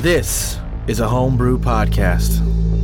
This is a Homebrew Podcast.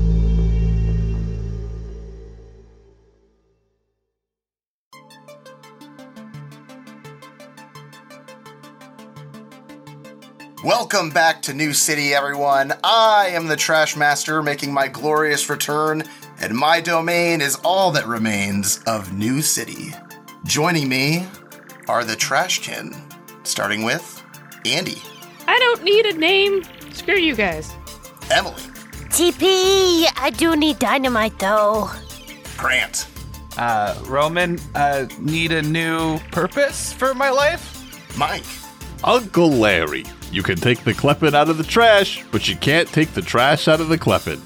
Welcome back to New City, everyone. I am the Trash Master making my glorious return, and my domain is all that remains of New City. Joining me are the Trashkin, starting with Andy. I don't need a name. Screw you guys. Emily. TP, I do need dynamite though. Grant. Roman, need a new purpose for my life? Mike. Uncle Larry. You can take the Kleppen out of the trash, but you can't take the trash out of the Kleppen.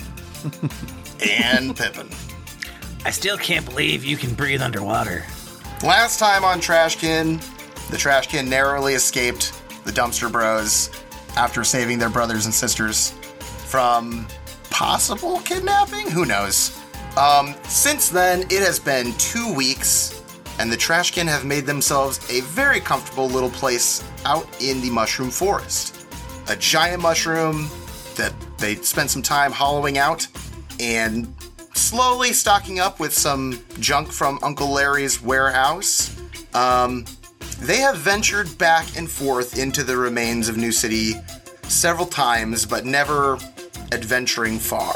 And Pippin. I still can't believe you can breathe underwater. Last time on Trashkin, the Trashkin narrowly escaped the Dumpster Bros after saving their brothers and sisters from possible kidnapping? Who knows? Since then, it has been 2 weeks, and the Trashkin have made themselves a very comfortable little place out in the mushroom forest. A giant mushroom that they spent some time hollowing out and slowly stocking up with some junk from Uncle Larry's warehouse. They have ventured back and forth into the remains of New City several times, but never adventuring far.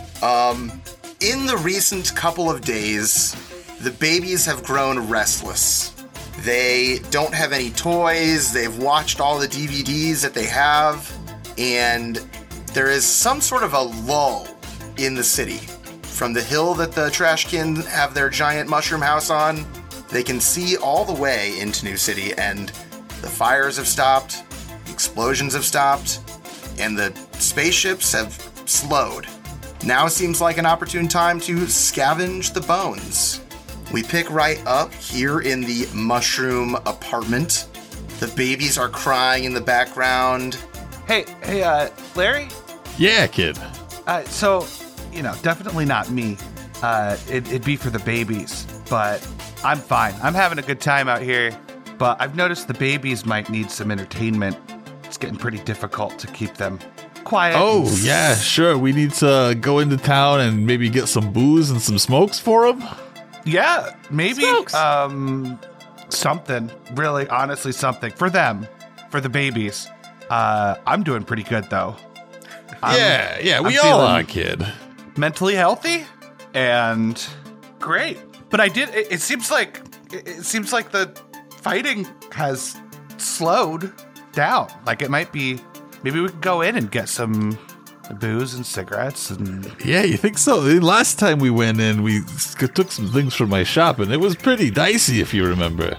In the recent couple of days, the babies have grown restless. They don't have any toys, they've watched all the DVDs that they have, and there is some sort of a lull in the city. From the hill that the Trashkin have their giant mushroom house on, they can see all the way into New City, and the fires have stopped, the explosions have stopped, and the spaceships have slowed. Now seems like an opportune time to scavenge the bones. We pick right up here in the mushroom apartment. The babies are crying in the background. Hey, Larry? Yeah, kid. So, definitely not me. It'd be for the babies, but I'm fine. I'm having a good time out here, but I've noticed the babies might need some entertainment. It's getting pretty difficult to keep them quiet. Oh, yeah, sure. We need to go into town and maybe get some booze and some smokes for them. Yeah, maybe Smokes. Something. Really, honestly, something for them, for the babies. I'm doing pretty good though. Yeah, we I'm all feeling are, kid. mentally healthy and great. But it seems like the fighting has slowed down. Like it might be. Maybe we could go in and get some booze and cigarettes and. Yeah, you think so? Last time we went in, we took some things from my shop, and it was pretty dicey, if you remember.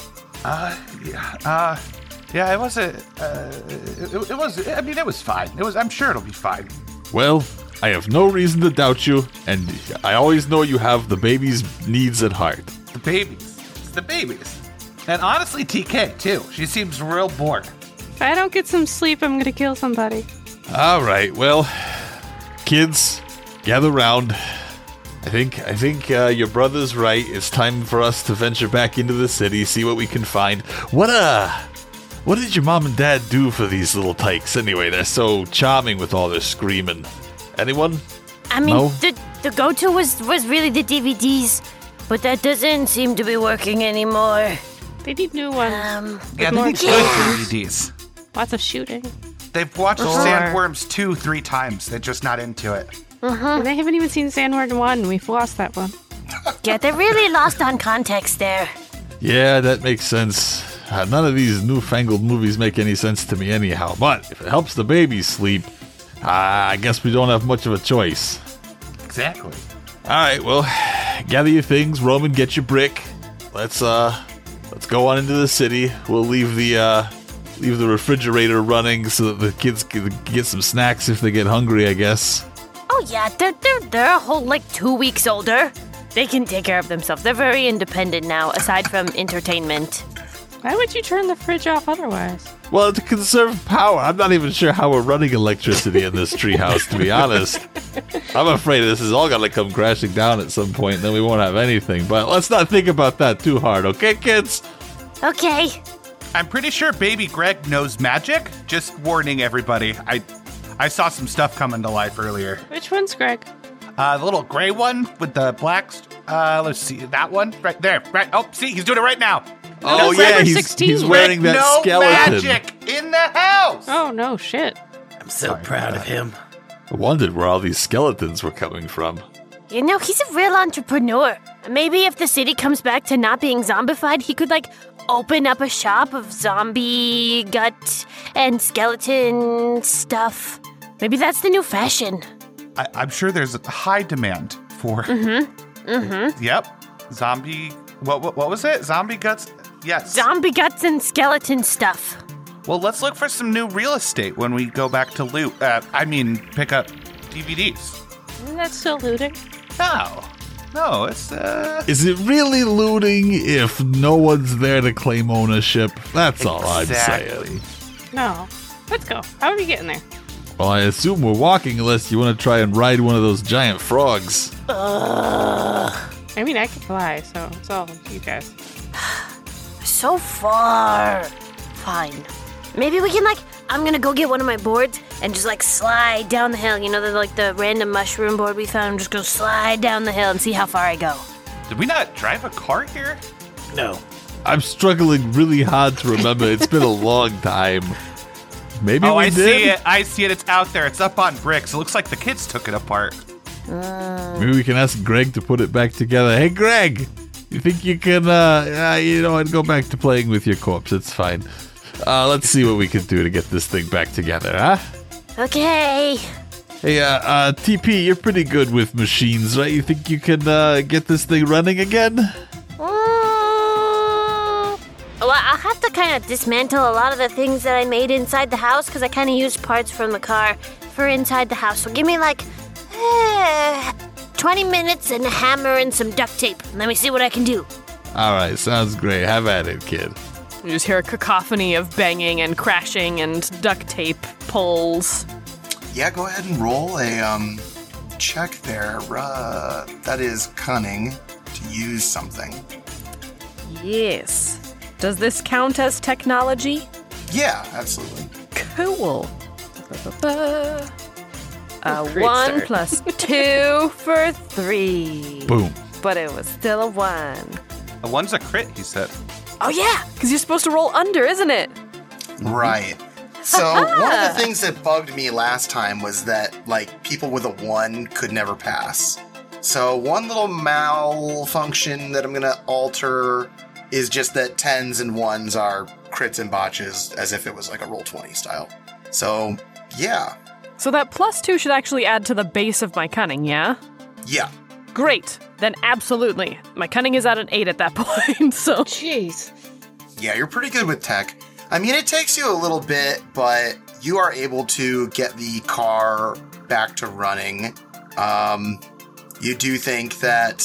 Yeah, it wasn't. It was. I mean, it was fine. I'm sure it'll be fine. Well, I have no reason to doubt you, and I always know you have the baby's needs at heart. The babies. It's the babies. And honestly, TK too. She seems real bored. If I don't get some sleep, I'm gonna kill somebody. All right, well, kids, gather round. I think your brother's right. It's time for us to venture back into the city, see what we can find. What did your mom and dad do for these little tykes anyway? They're so charming with all their screaming. Anyone? I mean, No? the go-to was really the DVDs, but that doesn't seem to be working anymore. They need new ones. Yeah, more they need explosions. DVDs. Lots of shooting. They've watched Sure. Sandworms 2-3 times. They're just not into it. And they haven't even seen Sandworm 1. We've lost that one. Yeah, they're really lost on context there. Yeah, that makes sense. None of these newfangled movies make any sense to me anyhow, but if it helps the babies sleep, I guess we don't have much of a choice. Exactly. All right, well, gather your things. Roman, get your brick. Let's go on into the city. We'll leave the refrigerator running so that the kids can get some snacks if they get hungry, I guess. Oh yeah, they're a whole 2 weeks older. They can take care of themselves. They're very independent now, aside from entertainment. Why would you turn the fridge off otherwise? Well, to conserve power. I'm not even sure how we're running electricity in this treehouse, to be honest. I'm afraid this is all going to come crashing down at some point, and then we won't have anything. But let's not think about that too hard, okay, kids? Okay. I'm pretty sure baby Greg knows magic. Just warning everybody. I saw some stuff coming to life earlier. Which one's Greg? The little gray one with the black. Let's see that one right there. Right. Oh, see, he's doing it right now. Oh, That's yeah, number he's 16. wearing that no skeleton. magic in the house. Oh, no, shit. I'm so proud of him. I wondered where all these skeletons were coming from. You know, he's a real entrepreneur. Maybe if the city comes back to not being zombified, he could, open up a shop of zombie gut and skeleton stuff. Maybe that's the new fashion. I'm sure there's a high demand for. Yep. Zombie. What was it? Zombie guts. Yes. Zombie guts and skeleton stuff. Well, let's look for some new real estate when we go back to loot. Pick up DVDs. Isn't that still looting? No, it's Is it really looting if no one's there to claim ownership? That's all I'm saying. No. Let's go. How are we getting there? Well, I assume we're walking unless you want to try and ride one of those giant frogs. I mean, I can fly, so it's all you guys. So far. Fine. Maybe we can, I'm gonna go get one of my boards and just, slide down the hill. You know, the random mushroom board we found? I'm just gonna slide down the hill and see how far I go. Did we not drive a car here? No. I'm struggling really hard to remember. It's been a long time. Maybe we I did? see it. I see it. It's out there. It's up on bricks. It looks like the kids took it apart. Maybe we can ask Greg to put it back together. Hey, Greg, you think you can, I'd go back to playing with your corpse. It's fine. Let's see what we can do to get this thing back together, huh? Okay. Hey, TP, you're pretty good with machines, right? You think you can, get this thing running again? Well, I'll have to kind of dismantle a lot of the things that I made inside the house because I kind of used parts from the car for inside the house. So give me 20 minutes and a hammer and some duct tape. Let me see what I can do. All right, sounds great. Have at it, kid. You just hear a cacophony of banging and crashing and duct tape pulls. Yeah, go ahead and roll a check there. That is cunning to use something. Yes. Does this count as technology? Yeah, absolutely. Cool. Great 1 start. plus 2 for 3. Boom. But it was still a 1. A one's a crit, he said. Oh yeah, because you're supposed to roll under, isn't it? Right. So one of the things that bugged me last time was that people with a 1 could never pass. So one little malfunction that I'm gonna alter is just that 10s and 1s are crits and botches as if it was a roll 20 style. So yeah. So that plus 2 should actually add to the base of my cunning, yeah? Yeah. Great. Then absolutely. My cunning is at an 8 at that point, so... Jeez. Yeah, you're pretty good with tech. I mean, it takes you a little bit, but you are able to get the car back to running. You do think that,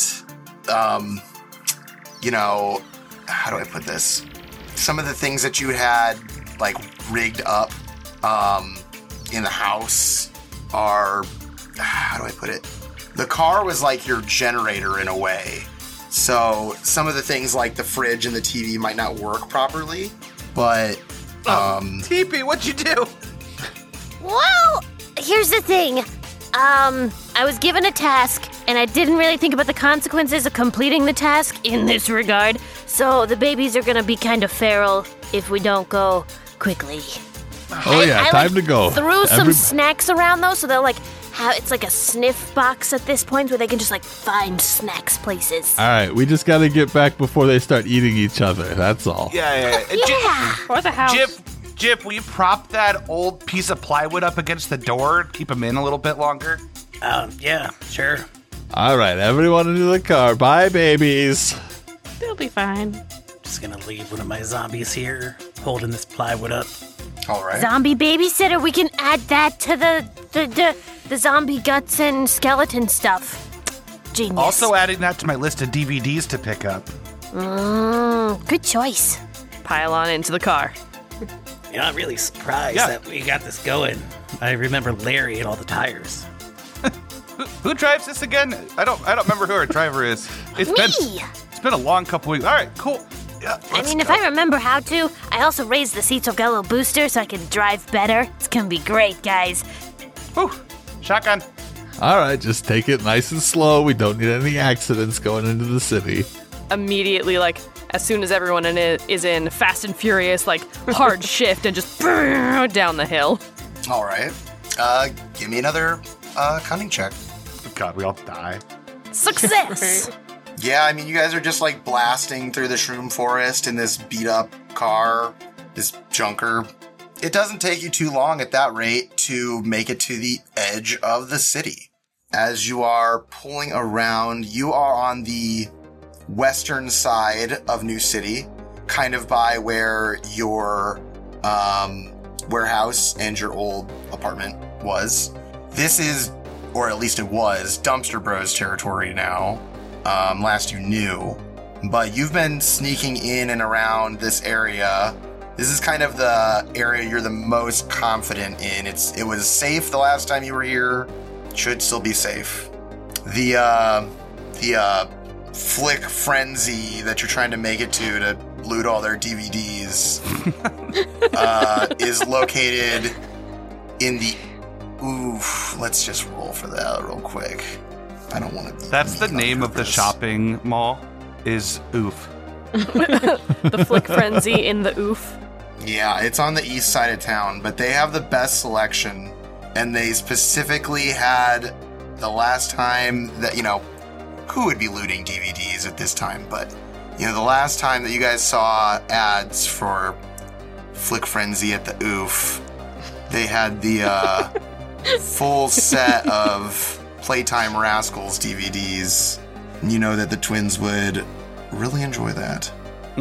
how do I put this? Some of the things that you had, rigged up in the house are, how do I put it? The car was like your generator in a way. So some of the things like the fridge and the TV might not work properly, but... TP, what'd you do? Well, here's the thing. I was given a task, and I didn't really think about the consequences of completing the task in this regard. So the babies are gonna be kind of feral if we don't go quickly. Oh, yeah, time to go. Threw some snacks around, though, so they'll, it's like a sniff box at this point where they can just, find snacks places. All right, we just got to get back before they start eating each other. That's all. Yeah. Yeah. Or the house. Jip, will you prop that old piece of plywood up against the door? Keep them in a little bit longer? Yeah, sure. All right, everyone into the car. Bye, babies. They'll be fine. Just gonna leave one of my zombies here, holding this plywood up. All right. Zombie babysitter, we can add that to the zombie guts and skeleton stuff. Genius. Also adding that to my list of DVDs to pick up. Good choice. Pile on into the car. I'm really surprised that we got this going. I remember Larry and all the tires. Who drives this again? I don't remember who our driver is. It's been a long couple weeks. All right, cool. Yeah, if I remember how to, I also raised the seats so I've got a little booster so I can drive better. It's gonna be great, guys. Whew. Shotgun. All right, just take it nice and slow. We don't need any accidents going into the city. Immediately, like, as soon as everyone in it is in Fast and Furious, like, hard shift and just down the hill. All right. Give me another cunning check. God, we all die. Success! Yeah, I mean, you guys are just like blasting through the shroom forest in this beat up car, this junker. It doesn't take you too long at that rate to make it to the edge of the city. As you are pulling around, you are on the western side of New City, kind of by where your warehouse and your old apartment was. This is, or at least it was, Dumpster Bros territory now, last you knew. But you've been sneaking in and around this area. This is kind of the area you're the most confident in. It was safe the last time you were here. Should still be safe. The flick frenzy that you're trying to make it to loot all their DVDs is located in the oof. Let's just roll for that real quick. I don't want to. That's the name of the shopping mall. Is oof. The flick frenzy in the oof. Yeah, it's on the east side of town, but they have the best selection, and they specifically had the last time that, who would be looting DVDs at this time, but, the last time that you guys saw ads for Flick Frenzy at the oof, they had the full set of Playtime Rascals DVDs. You know that the twins would really enjoy that.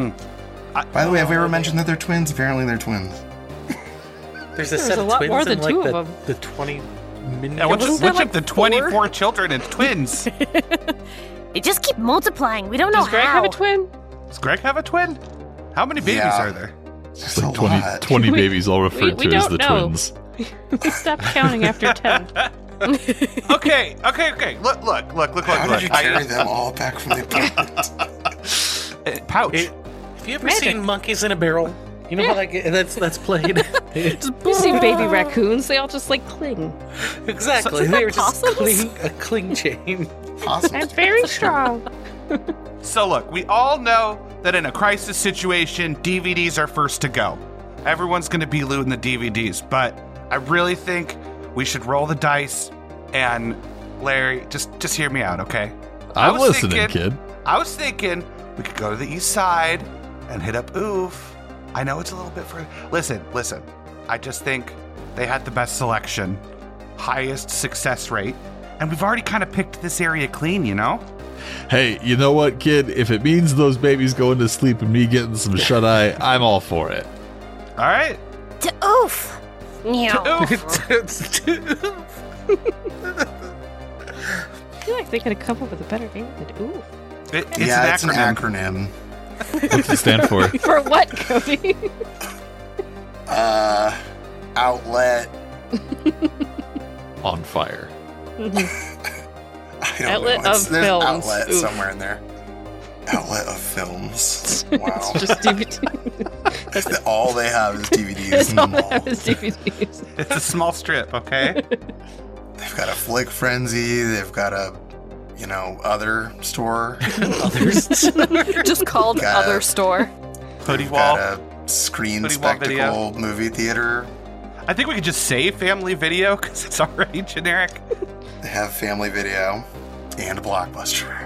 By the way, have we ever mentioned that they're twins? Apparently they're twins. There's a set of lot twins more than in, like, two of them. the 20 minutes. Yeah, which Wasn't there, like, of the 24 children is twins? They just keep multiplying. We don't know Does Greg how. have a twin? Does Greg have a twin? How many babies Yeah. are there? There's It's like a lot. 20 babies all referred we to as don't the know. twins. We stopped counting after 10. Okay. Look. How did you carry them all back from the apartment? Pouch. Have you ever Magic. seen Monkeys in a Barrel? You know how that's played? You see baby raccoons, they all just like cling. Exactly. Is They that were just possums? a cling chain. Awesome. I'm very strong. So look, we all know that in a crisis situation, DVDs are first to go. Everyone's going to be looting the DVDs, but I really think we should roll the dice. And Larry, just hear me out, okay? I'm listening, kid. I was thinking we could go to the east side and hit up Oof. I know it's a little bit further. Listen. I just think they had the best selection, highest success rate, and we've already kind of picked this area clean, Hey, you know what, kid? If it means those babies going to sleep and me getting some shut-eye, I'm all for it. All right. To oof. Meow. Oof. I feel like they could have come up with a better name than ooh. It's It's an an acronym. acronym. What's it stand for? For what, Cody? Outlet. On fire. I don't Outlet know. of There's films. outlet Oof. somewhere in there. Outlet of films. Wow. Just DVD. All they have is DVDs That's in the all I mall. have is DVDs. It's a small strip, okay? They've got a Flick Frenzy. They've got a, other store. Others. Just called Got Other it. Store. Hoodie They've wall. got a Screen Hoodie wall video. Spectacle movie theater. I think we could just say Family Video because it's already generic. They have Family Video and a Blockbuster.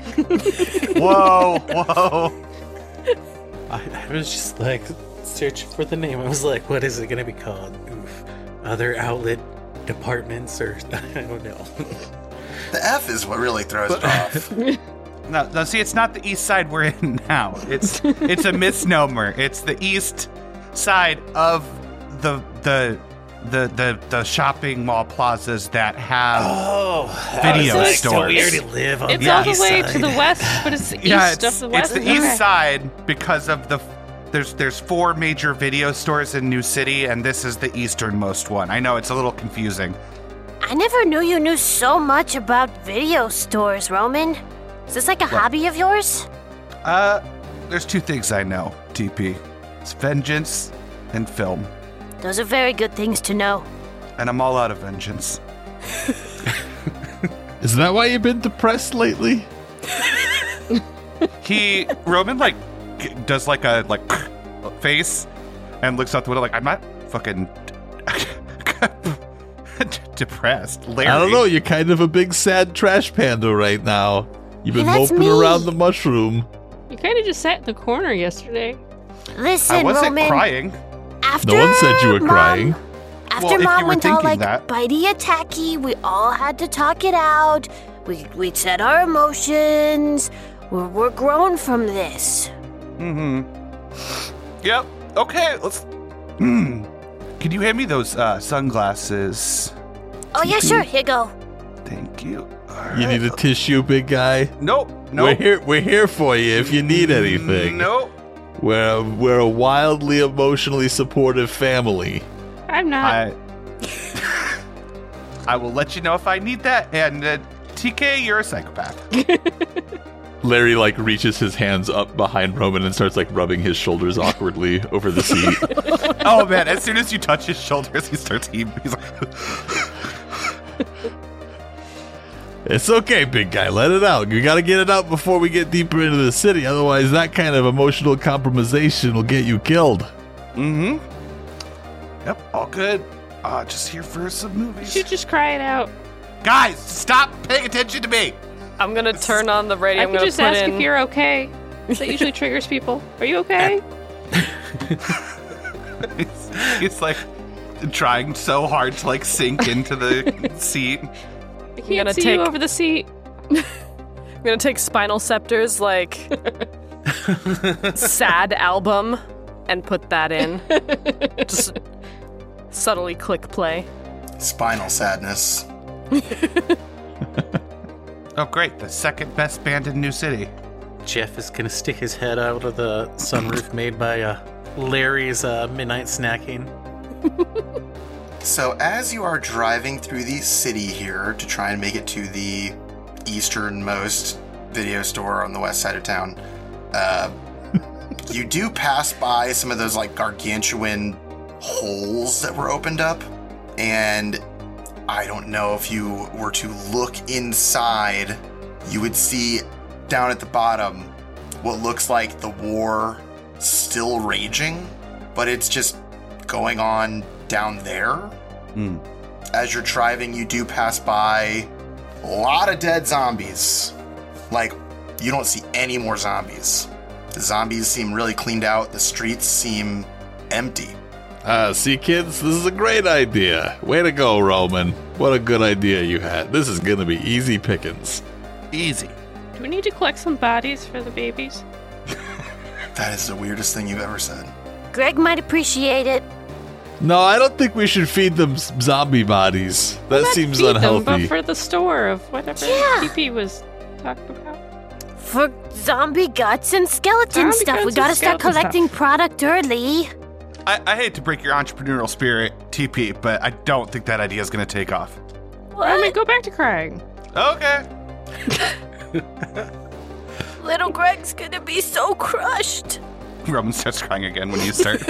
Whoa. I was just like searching for the name. I was like, what is it going to be called? Oof. Other outlet departments or I don't know. The F is what really throws it off. No, see, it's not the east side we're in now. It's a misnomer. It's the east side of the shopping mall plazas that have video So stores. we already live on It's the all the east way side. to the west, but it's the east of the west. It's the east side because of there's 4 major video stores in New City, and this is the easternmost one. I know it's a little confusing. I never knew you knew so much about video stores, Roman. Is this like a hobby of yours? There's 2 things I know, TP. It's vengeance and film. Those are very good things to know. and I'm all out of vengeance. Is that why you've been depressed lately? Roman like does like a face and looks out the window like, I'm not fucking depressed. Larry. I don't know. You're kind of a big sad trash panda right now. You've been Hey, that's moping me. around the mushroom. You kind of just sat in the corner yesterday. Listen, I wasn't Roman. crying. After No one said you were crying. After Well, if Mom you were went all thinking like that. bitey attacky, we all had to talk it out. We said our emotions. We're grown from this. Yep. Okay, let's... Can you hand me those sunglasses? Oh yeah, sure. Here you go. Thank you. You need a tissue, big guy. Nope. We're here for you if you need anything. Nope. We're a wildly emotionally supportive family. I'm not. I will let you know if I need that. And TK, you're a psychopath. Larry like reaches his hands up behind Roman and starts like rubbing his shoulders awkwardly over the seat. Oh man! As soon as you touch his shoulders, he starts heaving. He's like, It's okay, big guy. Let it out. You got to get it out before we get deeper into the city. Otherwise, that kind of emotional compromisation will get you killed. Yep, all good. Just here for some You movies. should just cry it out. Guys, stop paying attention to me. I'm gonna turn on the radio. I I'm could gonna just put ask in. if you're okay. That usually triggers people. Are you okay? He's like trying so hard to like sink into the seat. I gonna can't see take- you over the seat. I'm gonna take Spinal Scepter's like sad album and put that in. Just subtly click play. Spinal sadness. Oh great, the second best band in New City. Jeff is gonna stick his head out of the sunroof made by Larry's midnight snacking. So as you are driving through the city here to try and make it to the easternmost video store on the west side of town, you do pass by some of those like gargantuan holes that were opened up, and I don't know if you were to look inside, you would see down at the bottom what looks like the war still raging, but it's just going on down there. As you're driving, you do pass by a lot of dead zombies. Like, you don't see any more zombies. The zombies seem really cleaned out. The streets seem empty. See, kids, this is a great idea. Way to go, Roman. What a good idea you had. This is gonna be easy pickings. Easy. Do we need to collect some bodies for the babies? That is the weirdest thing you've ever said. Greg might appreciate it. No, I don't think we should feed them zombie bodies. That Not seems feed them, unhealthy. but for the store of whatever Yeah. PP was talking about. For zombie guts and skeleton Zombie stuff, we guts gotta and start skeleton collecting product early. I hate to break your entrepreneurial spirit, TP, but I don't think that idea is going to take off. I mean, go back to crying. Okay. Little Greg's gonna be so crushed. Roman starts crying again when you start.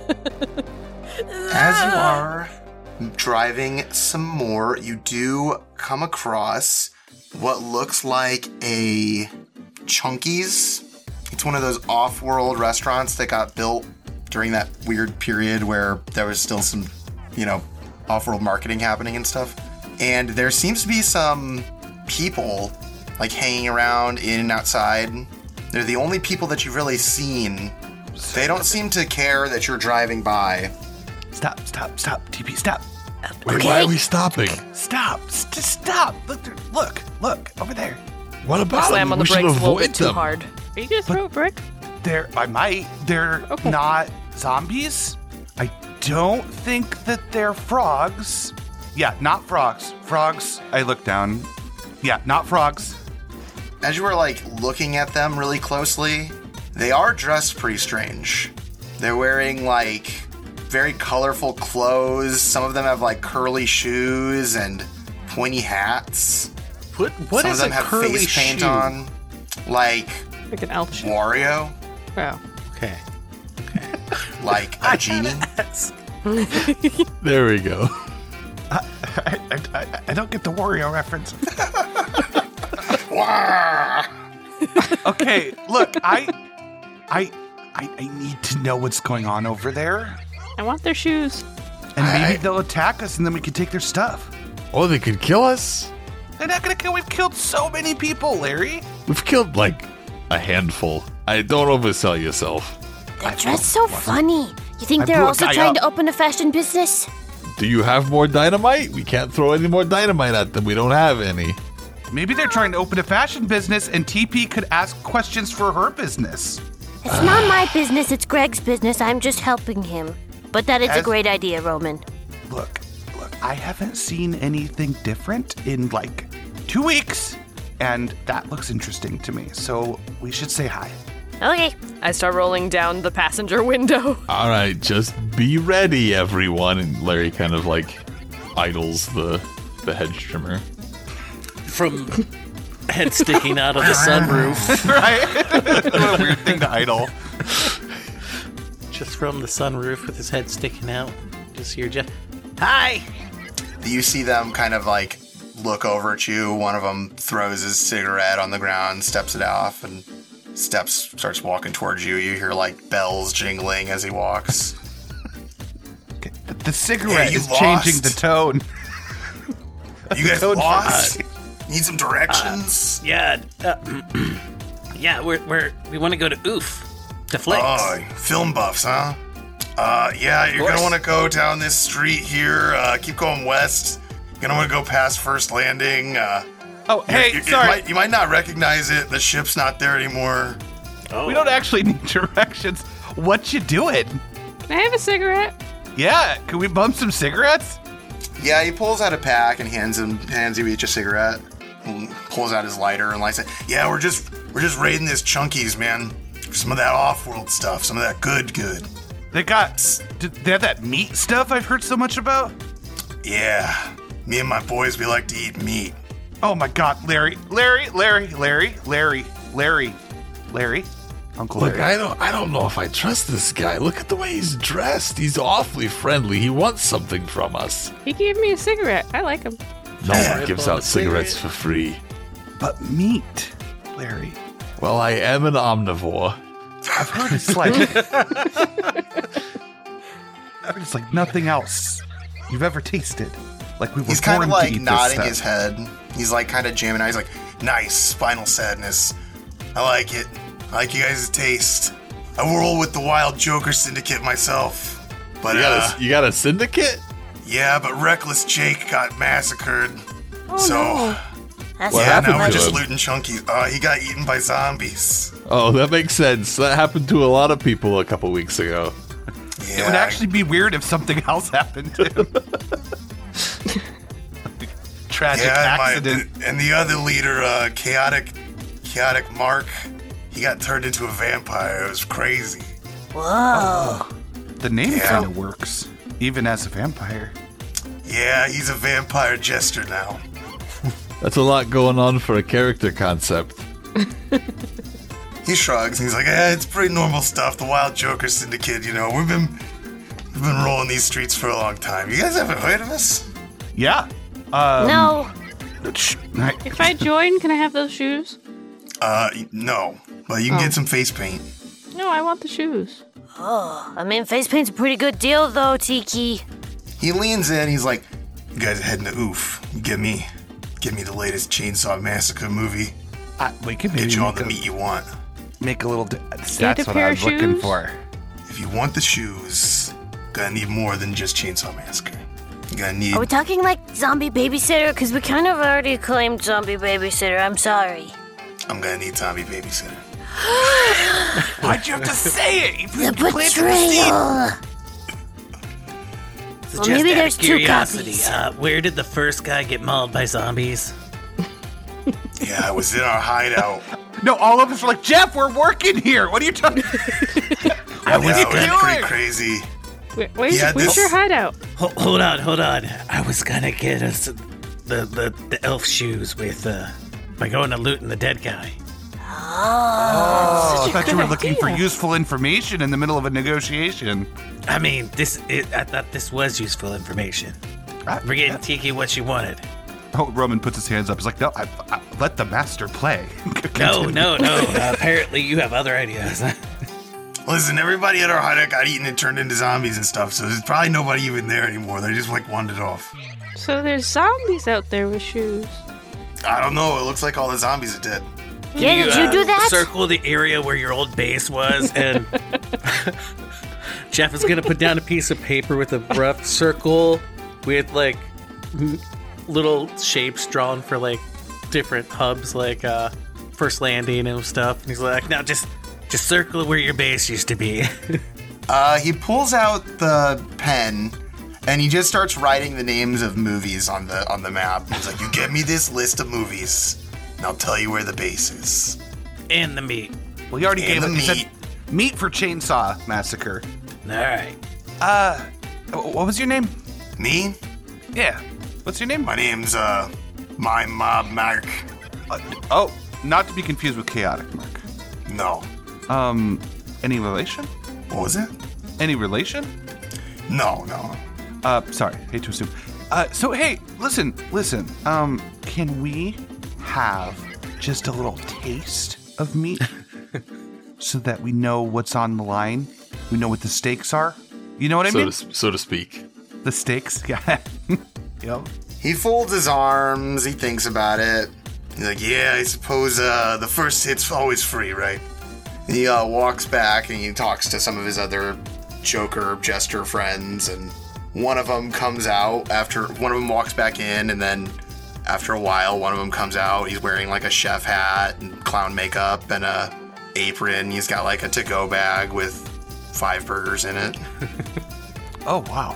As you are driving some more, you do come across what looks like a Chunky's. It's one of those off-world restaurants that got built during that weird period where there was still some, off-world marketing happening and stuff. And there seems to be some people like hanging around in and outside. They're the only people that you've really seen. They don't seem to care that you're driving by. Stop, TP, stop. Wait, why are we stopping? Stop, just stop. Look, over there. What about Slam them? on the We should brakes a little avoid bit too them. hard. Are you gonna throw a brick? They're Okay. not zombies. I don't think that they're frogs. Yeah, not frogs. Frogs, I look down. Yeah, not frogs. As you were looking at them really closely, they are dressed pretty strange. They're wearing very colorful clothes. Some of them have curly shoes and pointy hats. What Some is of them a have curly face paint shoe? on, like Like an elf shoe. Wario, Wow. Okay. like a genie. There we go. I don't get the Wario reference. Okay, look, I need to know what's going on over there. I want their shoes. And maybe they'll attack us and then we can take their stuff. Oh, they could kill us? They're not gonna kill. We've killed so many people, Larry. We've killed, like, a handful. Don't oversell yourself. They're dressed so funny. You think I they're blew a also guy trying up. to open a fashion business? Do you have more dynamite? We can't throw any more dynamite at them. We don't have any. Maybe they're trying to open a fashion business and TP could ask questions for her business. It's not my business, it's Greg's business. I'm just helping him. But that is a As- great idea, Roman. Look, I haven't seen anything different in like 2 weeks, and that looks interesting to me. So we should say hi. Okay. I start rolling down the passenger window. All right, just be ready, everyone. And Larry kind of like idles the hedge trimmer. From head sticking out of the sunroof. Right? What a weird thing to idle. Just from the sunroof with his head sticking out. Just hear Jeff. Hi! You see them kind of like look over at you. One of them throws his cigarette on the ground, steps it off, and starts walking towards you. You hear like bells jingling as he walks. Okay. The cigarette you is changing lost. the tone. You guys Code for lost? Need some directions? Yeah, yeah, we want to go to Oof. To Flicks. Oh, film buffs, huh? Yeah, you're gonna want to go down this street here. Keep going west. You're gonna want to go past First Landing. Sorry. You might not recognize it. The ship's not there anymore. Oh. We don't actually need directions. What you doing? Can I have a cigarette? Yeah, can we bump some cigarettes? Yeah, he pulls out a pack and hands you each a cigarette. And pulls out his lighter and lights it. Yeah, we're just raiding this Chunkies, man. Some of that off-world stuff. Some of that good. They have that meat stuff I've heard so much about? Yeah, me and my boys, we like to eat meat. Oh my God, Larry, Uncle Look, Larry. I don't know if I trust this guy. Look at the way he's dressed. He's awfully friendly. He wants something from us. He gave me a cigarette. I like him. No Yeah. one gives on out the cigarettes cigarette. for free. But meat, Larry. Well, I am an omnivore. I've heard it's like nothing else you've ever tasted. Like we were He's kind born of to like eat nodding this his stuff. head. He's like kind of jamming out. He's like, nice, spinal sadness. I like it. I like you guys' taste. I roll with the Wild Joker Syndicate myself. But, You got a syndicate? yeah, but Reckless Jake got massacred. That's What Yeah, happened now we're to just him? looting Chunky. He got eaten by zombies. Oh, that makes sense. That happened to a lot of people a couple weeks ago. Yeah. It would actually be weird if something else happened to him. Tragic accident. And the other leader, Chaotic Mark, he got turned into a vampire. It was crazy. Whoa. The name Yeah. kind of works, even as a vampire. Yeah, he's a vampire jester now. That's a lot going on for a character concept. He shrugs and he's like, it's pretty normal stuff. The Wild Joker Syndicate, you know, we've been rolling these streets for a long time. You guys haven't heard of us? Yeah. No. If I join, can I have those shoes? No. But you can get some face paint. No, I want the shoes. I mean, face paint's a pretty good deal, though, Tiki. He leans in. He's like, you guys are heading to Oof. You give me the latest Chainsaw Massacre movie. We can Get maybe you all make the a, meat you want. make a little. That's a what pair I of was looking shoes? for. If you want the shoes, gonna need more than just Chainsaw Massacre. You're gonna need... Are we talking like zombie babysitter? Because we kind of already claimed zombie babysitter. I'm sorry. I'm gonna need Zombie Babysitter. Why'd you have to say it? The betrayal. So Well, just maybe out there's of two curiosity, copies. where did the first guy get mauled by zombies? Yeah, I was in our hideout. No, all of us were like, Jeff, we're working here. What are you talking? I was Yeah, it was gonna, pretty crazy. Where's Yeah, where's this- your hideout? hold on. I was gonna get us the elf shoes with by going to looting the dead guy. Oh, I thought you were good looking for idea. useful information in the middle of a negotiation. I mean, I thought this was useful information. We're getting Tiki what she wanted. Oh, Roman puts his hands up. He's like, no, I let the master play. No. Apparently you have other ideas. Listen, everybody at our hideout got eaten and turned into zombies and stuff, so there's probably nobody even there anymore. They just, wandered off. So there's zombies out there with shoes. I don't know. It looks like all the zombies are dead. Yeah, did you do that? Circle the area where your old base was, and Jeff is going to put down a piece of paper with a rough circle with, little shapes drawn for, different hubs, First Landing and stuff. And he's like, now just circle where your base used to be. He pulls out the pen, and he just starts writing the names of movies on the map. He's like, you get me this list of movies, and I'll tell you where the base is. And the meat. Well, he already And gave the it. He said meat. meat for Chainsaw Massacre. All right. What was your name? Me? Yeah. What's your name? My name's, Mime Mob Mark. Not to be confused with Chaotic Mark. No. Any relation? What was it? Any relation? No. Sorry, hate to assume. So hey, listen. Can we have just a little taste of meat so that we know what's on the line? We know what the stakes are. You know what I mean? So to speak. The stakes, yeah. Yep. He folds his arms. He thinks about it. He's like, yeah, I suppose the first hit's always free, right? And he walks back and he talks to some of his other Joker jester friends, and one of them comes out after one of them walks back in, and then after a while, one of them comes out. He's wearing a chef hat and clown makeup and a apron. He's got a to-go bag with 5 burgers in it. Oh wow.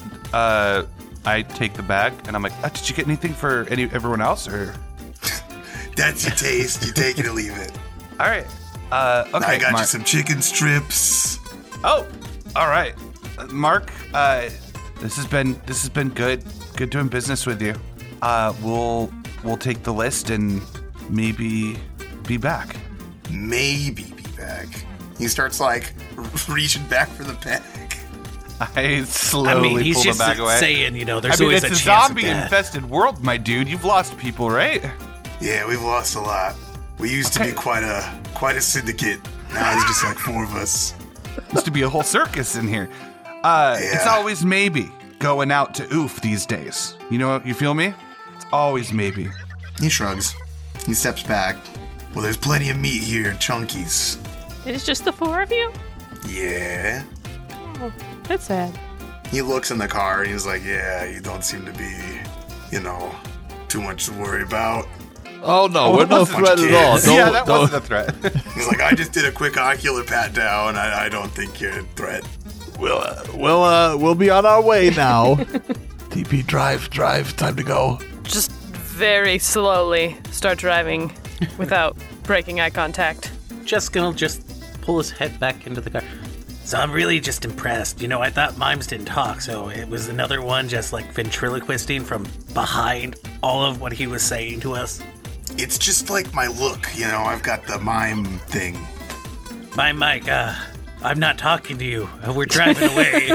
I take the bag and I'm like, did you get anything for everyone else or? That's your taste. You take it or leave it. All right. Okay. I got Mark. you some chicken strips. Oh, all right, Mark. This has been good. Good doing business with you. We'll take the list and maybe be back. Maybe be back. He starts reaching back for the bag. I slowly he's pull just the bag away. saying, there's always it's a a chance zombie-infested world, my dude. You've lost people, right? Yeah, we've lost a lot. We used to be quite a syndicate. Now it's just 4 of us. Used to be a whole circus in here. It's always maybe going out to oof these days. You feel me? It's always maybe. He shrugs. He steps back. Well, there's plenty of meat here, chunkies. It's just the 4 of you? Yeah. Oh, that's sad. He looks in the car and he's like, yeah, you don't seem to be, too much to worry about. Oh no, we're no threat at all. That wasn't a threat. He's like, I just did a quick ocular pat down. I don't think you're a threat. We'll be on our way now. TP, drive, time to go. Just very slowly start driving without breaking eye contact. Just gonna pull his head back into the car. So I'm really just impressed. I thought mimes didn't talk, so it was another one just ventriloquisting from behind all of what he was saying to us. It's just my look, I've got the mime thing. My Mike, I'm not talking to you. We're driving away.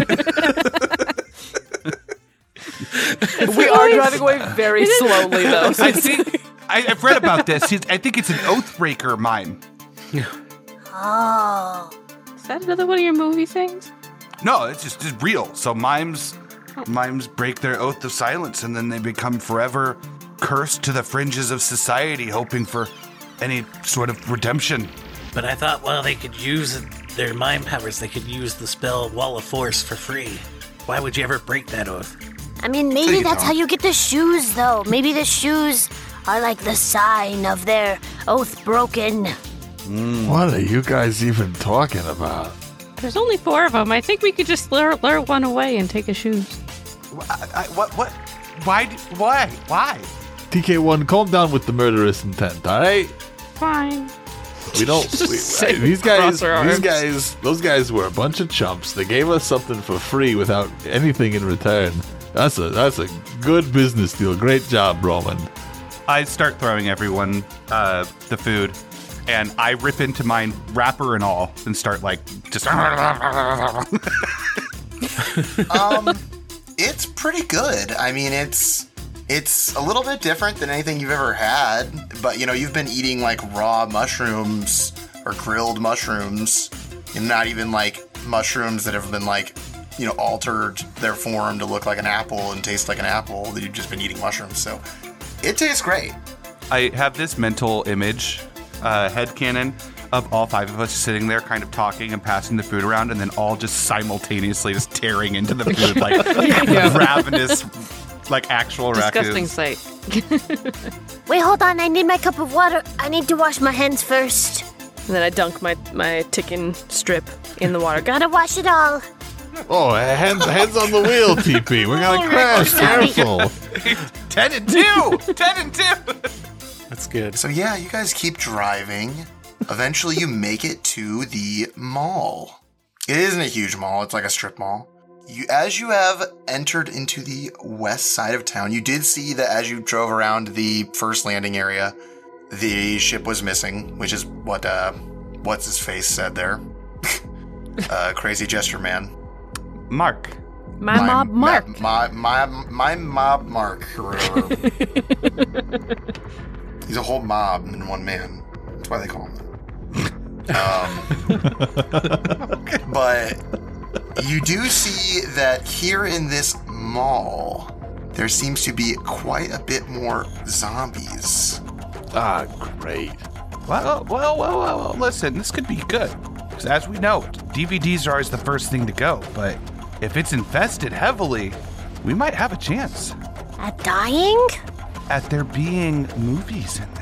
We are driving away very slowly, though. I think I've read about this. I think it's an Oathbreaker mime. Oh. Is that another one of your movie things? No, it's real. So mimes break their oath of silence, and then they become forever cursed to the fringes of society, hoping for any sort of redemption. But I thought, they could use their mime powers. They could use the spell Wall of Force for free. Why would you ever break that oath? Maybe that's how you get the shoes, though. Maybe the shoes are the sign of their oath broken. What are you guys even talking about? There's only 4 of them. I think we could just lure one away and take his shoes. What? Why? TK1, calm down with the murderous intent, all right? Fine. We don't. These Cross our arms. Those guys were a bunch of chumps. They gave us something for free without anything in return. That's a good business deal. Great job, Roman. I start throwing everyone the food, and I rip into mine, wrapper and all, and start just. It's pretty good. I mean, it's a little bit different than anything you've ever had, but you've been eating like raw mushrooms or grilled mushrooms, and not even like mushrooms that have been like, altered their form to look like an apple and taste like an apple. That you've just been eating mushrooms, so it tastes great. I have this mental image, headcanon, of all 5 of us sitting there kind of talking and passing the food around, and then all just simultaneously just tearing into the food like ravenous, like actual Disgusting raccoons. sight. Wait, hold on. I need my cup of water. I need to wash my hands first. And then I dunk my chicken strip in the water. Gotta wash it all. Oh, hands on the wheel, TP. We're gonna crash. sorry. Careful. 10 and 2! 10 and 2! That's good. So yeah, you guys keep driving. Eventually you make it to the mall. It isn't a huge mall, it's like a strip mall. As you have entered into the west side of town, you did see that as you drove around the first landing area, the ship was missing, which is what, what's his face said there. Crazy gesture man. Mark. My mob Mark. My mob Mark. He's a whole mob in one man. That's why they call him that. But you do see that here in this mall, there seems to be quite a bit more zombies. Ah, great. Well, listen, this could be good. Because as we know, DVDs are always the first thing to go, but if it's infested heavily, we might have a chance At dying? at there being movies in there.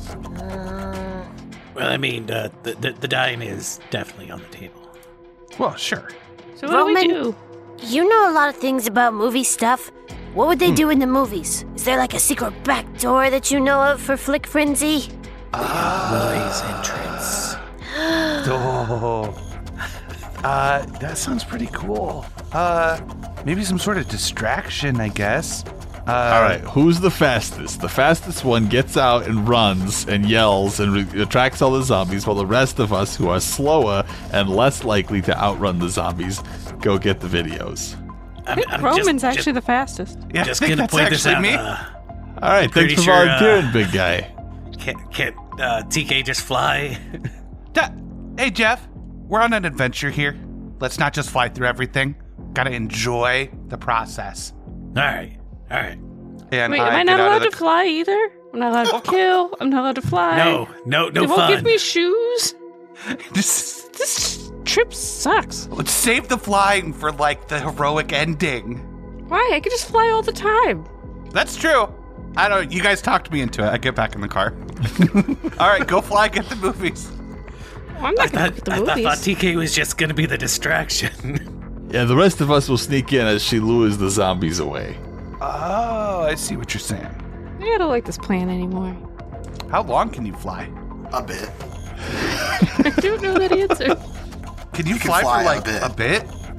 Well, I mean, the dying is definitely on the table. Well, sure. So what Roman- do we do? You know a lot of things about movie stuff. What would they do in the movies? Is there like a secret back door that you know of for Flick Frenzy? Roy's entrance. Oh. That sounds pretty cool. Maybe some sort of distraction, I guess. All right, who's the fastest? The fastest one gets out and runs and yells and attracts all the zombies, while the rest of us, who are slower and less likely to outrun the zombies, go get the videos. I think Roman's actually the fastest. Yeah, Just I think gonna that's point this actually out. me. All right, Pretty thanks for sure, volunteering, big guy. Can't TK just fly? Hey, Jeff, we're on an adventure here. Let's not just fly through everything. Gotta enjoy the process. All right. And Wait, am I get not out allowed of to fly either? I'm not allowed to kill. I'm not allowed to fly. No They won't fun. give me shoes. Just This trip sucks. let's save the flying for like the heroic ending. Why? I could just fly all the time. That's true. I don't. You guys talked me into it. I get back in the car. All right, go fly. Get the movies. Well, I'm not going to look at the I movies. thought TK was just gonna be the distraction. Yeah, the rest of us will sneak in as she lures the zombies away. Oh, I see what you're saying. I don't like this plan anymore. How long can you fly? A bit. I don't know that answer. Can you, can fly fly for like a a bit?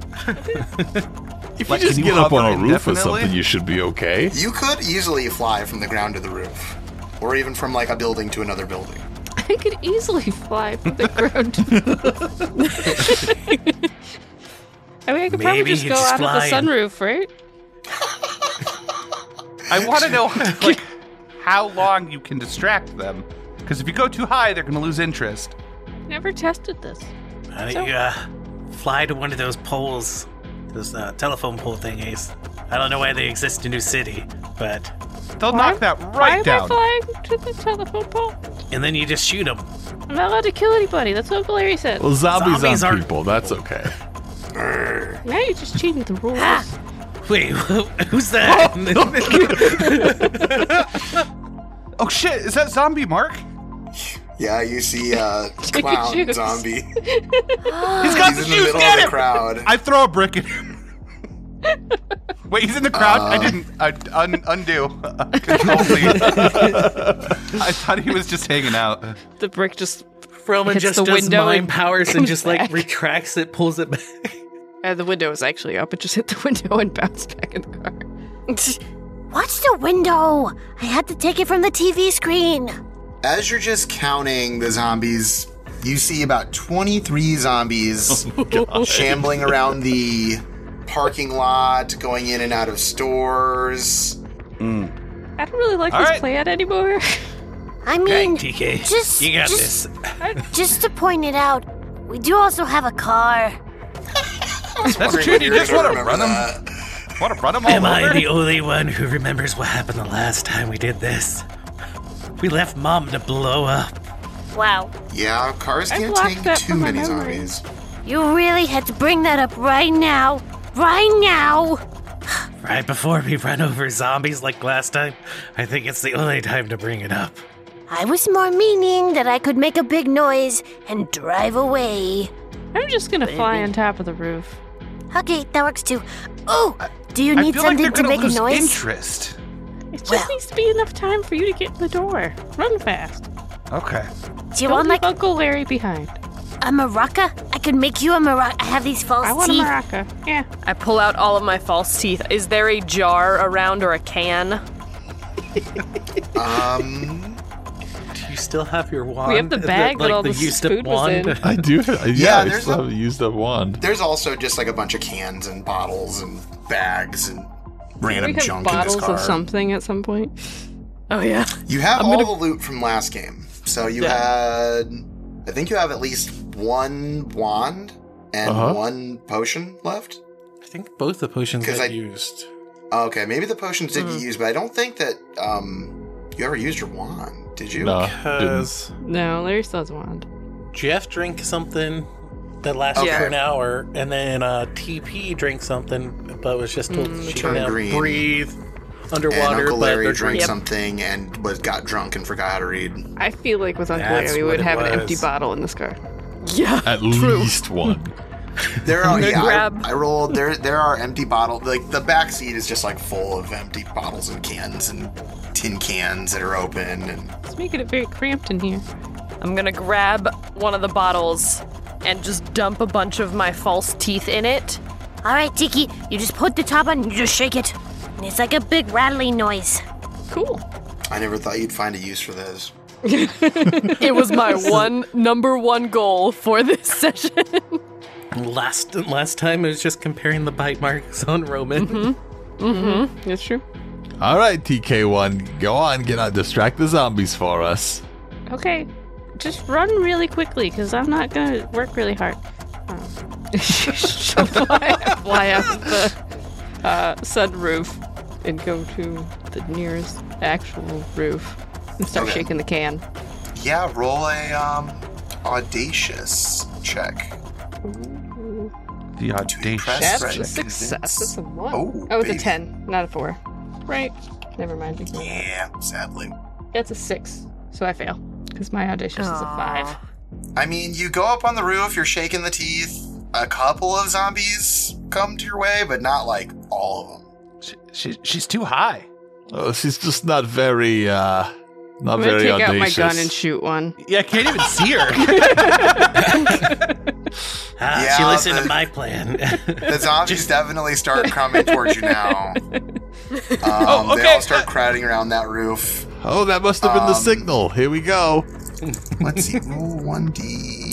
If Like, you just can you get up on hover a roof or indefinitely? something, you should be okay. You could easily fly from the ground to the roof, or even from like a building to another building. I could easily fly from the ground. I mean, I could probably Maybe just you go just out of the fly sunroof, right? I want to know like how long you can distract them. Because if you go too high, they're going to lose interest. Never tested this. Why don't you fly to one of those poles, those telephone pole thingies? I don't know why they exist in New City, but They'll knock that Why right am down. I flying to the telephone pole? and then you just shoot them. I'm not allowed to kill anybody. That's what Uncle Larry said. Well, zombies Zombies on aren't- people, that's okay. Now you're just cheating the rules. Wait, who's that? Oh shit! Is that zombie Mark? Yeah, you see clown shoes. zombie. He's got He's the in the shoes. middle Get of the him! crowd. I throw a brick at him. Wait, he's in the crowd. I didn't undo. Control Z. I thought he was just hanging out. The brick just Roman hits just the does window mind and powers and comes just like back. retracts it, pulls it back. the window is actually up. It just hit the window and bounced back in the car. Watch the window. I had to take it from the TV screen. As you're just counting the zombies, you see about 23 zombies shambling around the parking lot, going in and out of stores. I don't really like this plan anymore. I mean, TK, just, you got just, just to point it out, we do also have a car. That's true. You just want to run them. Want to run them all Am I over? the only one who remembers what happened the last time we did this? We left Mom to blow up. Wow. Yeah, cars I can't blocked take that too from my many memory. zombies. You really had to bring that up right now. Right now. Right before we run over zombies like last time, I think it's the only time to bring it up. I was more meaning that I could make a big noise and drive away. I'm just gonna fly on top of the roof. Okay, that works too. Oh, do you I need feel like something they're to gonna make a lose noise? interest. It just Well. needs to be enough time for you to get in the door. Run fast. Okay. Do you Don't want leave like Uncle Larry behind. a maraca? I could make you a maraca. I have these false I want a teeth. maraca. Yeah. I pull out all of my false teeth. Is there a jar around or a can? Do you still have your wand? We have the bag that all the the used up food was wand? in. I do. Yeah, Yeah, I there's still a- have a used up wand. There's also just like a bunch of cans and bottles and bags and random We have junk in this bottles car. of something at some point. Oh yeah. You have all the loot from last game. So you had, I think you have at least one wand and one potion left. I think both the potions 'Cause got I- used. Okay, maybe the potions did get used, but I don't think that you ever used your wand. Did you? No, didn't. Because No, Larry still has a wand. Jeff drank something that lasted Okay. for an hour, and then TP drank something, but was just told she turned can now green. breathe And underwater. Uncle but Larry they're drank drinking. something and got drunk and forgot how to read. I feel like with Uncle That's Larry, we what would it have an was. empty bottle in this car. Yeah. At least one. There are gonna grab- I rolled there are empty bottles, like the back seat is just like full of empty bottles and cans and tin cans that are open and It's making it very cramped in here. I'm gonna grab one of the bottles and just dump a bunch of my false teeth in it. All right, Tiki, you just put the top on and you just shake it. And it's like a big rattling noise. Cool. I never thought you'd find a use for those. It was my number one goal for this session. Last time it was just comparing the bite marks on Roman. That's true. All right, TK1, go on, get out, distract the zombies for us. Okay, just run really quickly, because I'm not gonna work really hard. She'll fly out the sunroof and go to the nearest actual roof and start Okay. shaking the can. Yeah, roll a audacious check. The Impress audacious. That's Fred a success. convince. That's a 1. Oh, it's baby. a 10, not a 4. Right. Never mind. Ignore that. Yeah, sadly. That's a 6, so I fail. Because my audacious is a 5. I mean, you go up on the roof, you're shaking the teeth. A couple of zombies come to your way, but not like all of them. She's too high. Oh, she's just not very, not I'm gonna very take out my audacious. gun and shoot one. Yeah, I can't even see her. Yeah, She listened the- to my plan. The zombies definitely start coming towards you now. They all start crowding around that roof. Oh, that must have been the signal. Here we go. Let's see, roll 1d.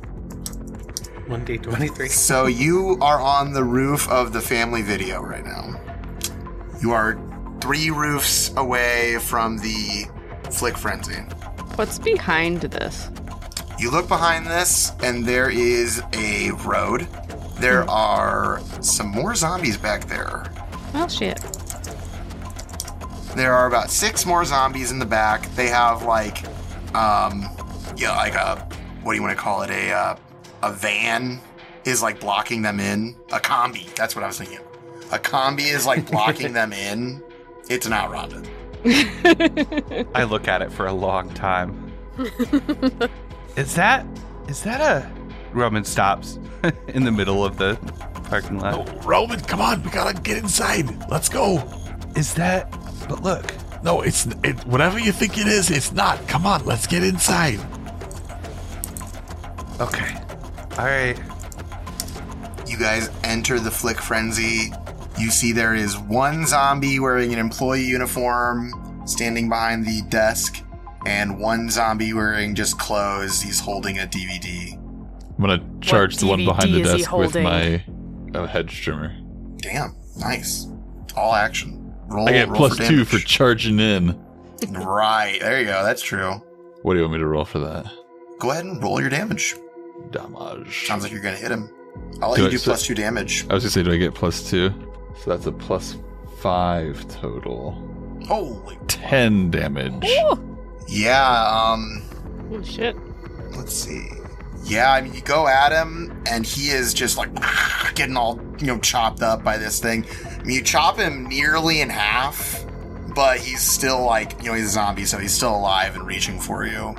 1d23. So you are on the roof of the family video right now. You are 3 roofs away from the Flick Frenzy. What's behind this? You look behind this, and there is a road. There are some more zombies back there. Well, shit. There are about 6 more zombies in the back. They have like, like a, what do you want to call it? A van is like blocking them in. A combi. That's what I was thinking. A combi is like blocking them in. It's an outrunner. I look at it for a long time. Is that a... Roman stops in the middle of the parking lot. Oh, Roman, come on, we gotta get inside. Let's go. Is that... But look. No, it's whatever you think it is. It's not. Come on, let's get inside. Okay. All right. You guys enter the Flick Frenzy. You see there is one zombie wearing an employee uniform standing behind the desk, and one zombie wearing just clothes. He's holding a DVD. I'm gonna charge the one behind the DVD is he desk with holding? my hedge trimmer. Damn, nice. All action. Roll. I get roll +2 damage. for charging in. Right, there you go. That's true. What do you want me to roll for that? Go ahead and roll your damage. Damage. Sounds like you're gonna hit him. I'll let Do you it, do so- +2 damage. I was gonna say, do I get +2? So that's a +5 total. Holy. 10 damage. Yeah. Holy shit. Let's see. Yeah, I mean, you go at him, and he is just like getting all chopped up by this thing. I mean, you chop him nearly in half, but he's still like he's a zombie, so he's still alive and reaching for you.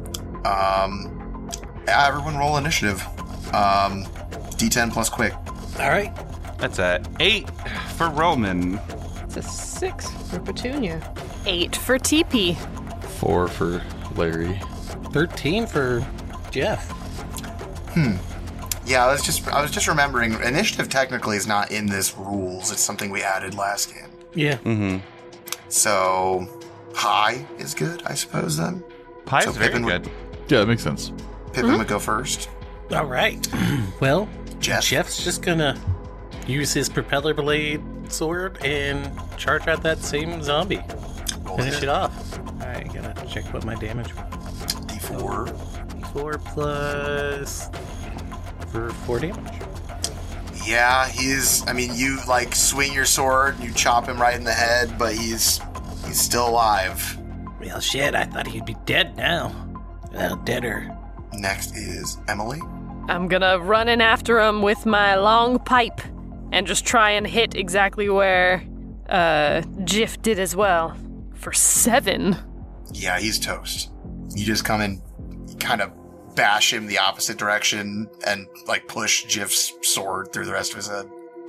Yeah, everyone roll initiative. D10 plus quick. All right. That's a 8 for Roman. It's a 6 for Petunia. 8 for TP. 4 for Larry. 13 for Jeff. Yeah, I was just remembering. Initiative technically is not in this rules. It's something we added last game. Yeah. Mm-hmm. So high is good, I suppose. Then Pie So is very Pippin would- good. Yeah, that makes sense. Pippin would go first. All right. Well, Jeff. Jeff's just gonna use his propeller blade sword and charge at that same zombie. Roll Finish hit. it off. All right, gotta check what my damage was. D4. 4 plus for 4 damage. Yeah, I mean, you like swing your sword, you chop him right in the head, but he's still alive. Well, shit, I thought he'd be dead now. Well, deader. Next is Emily. I'm gonna run in after him with my long pipe and just try and hit exactly where Jif did as well. For 7. Yeah, he's toast. You just come in, kind of bash him the opposite direction, and like push Jif's sword through the rest of his head.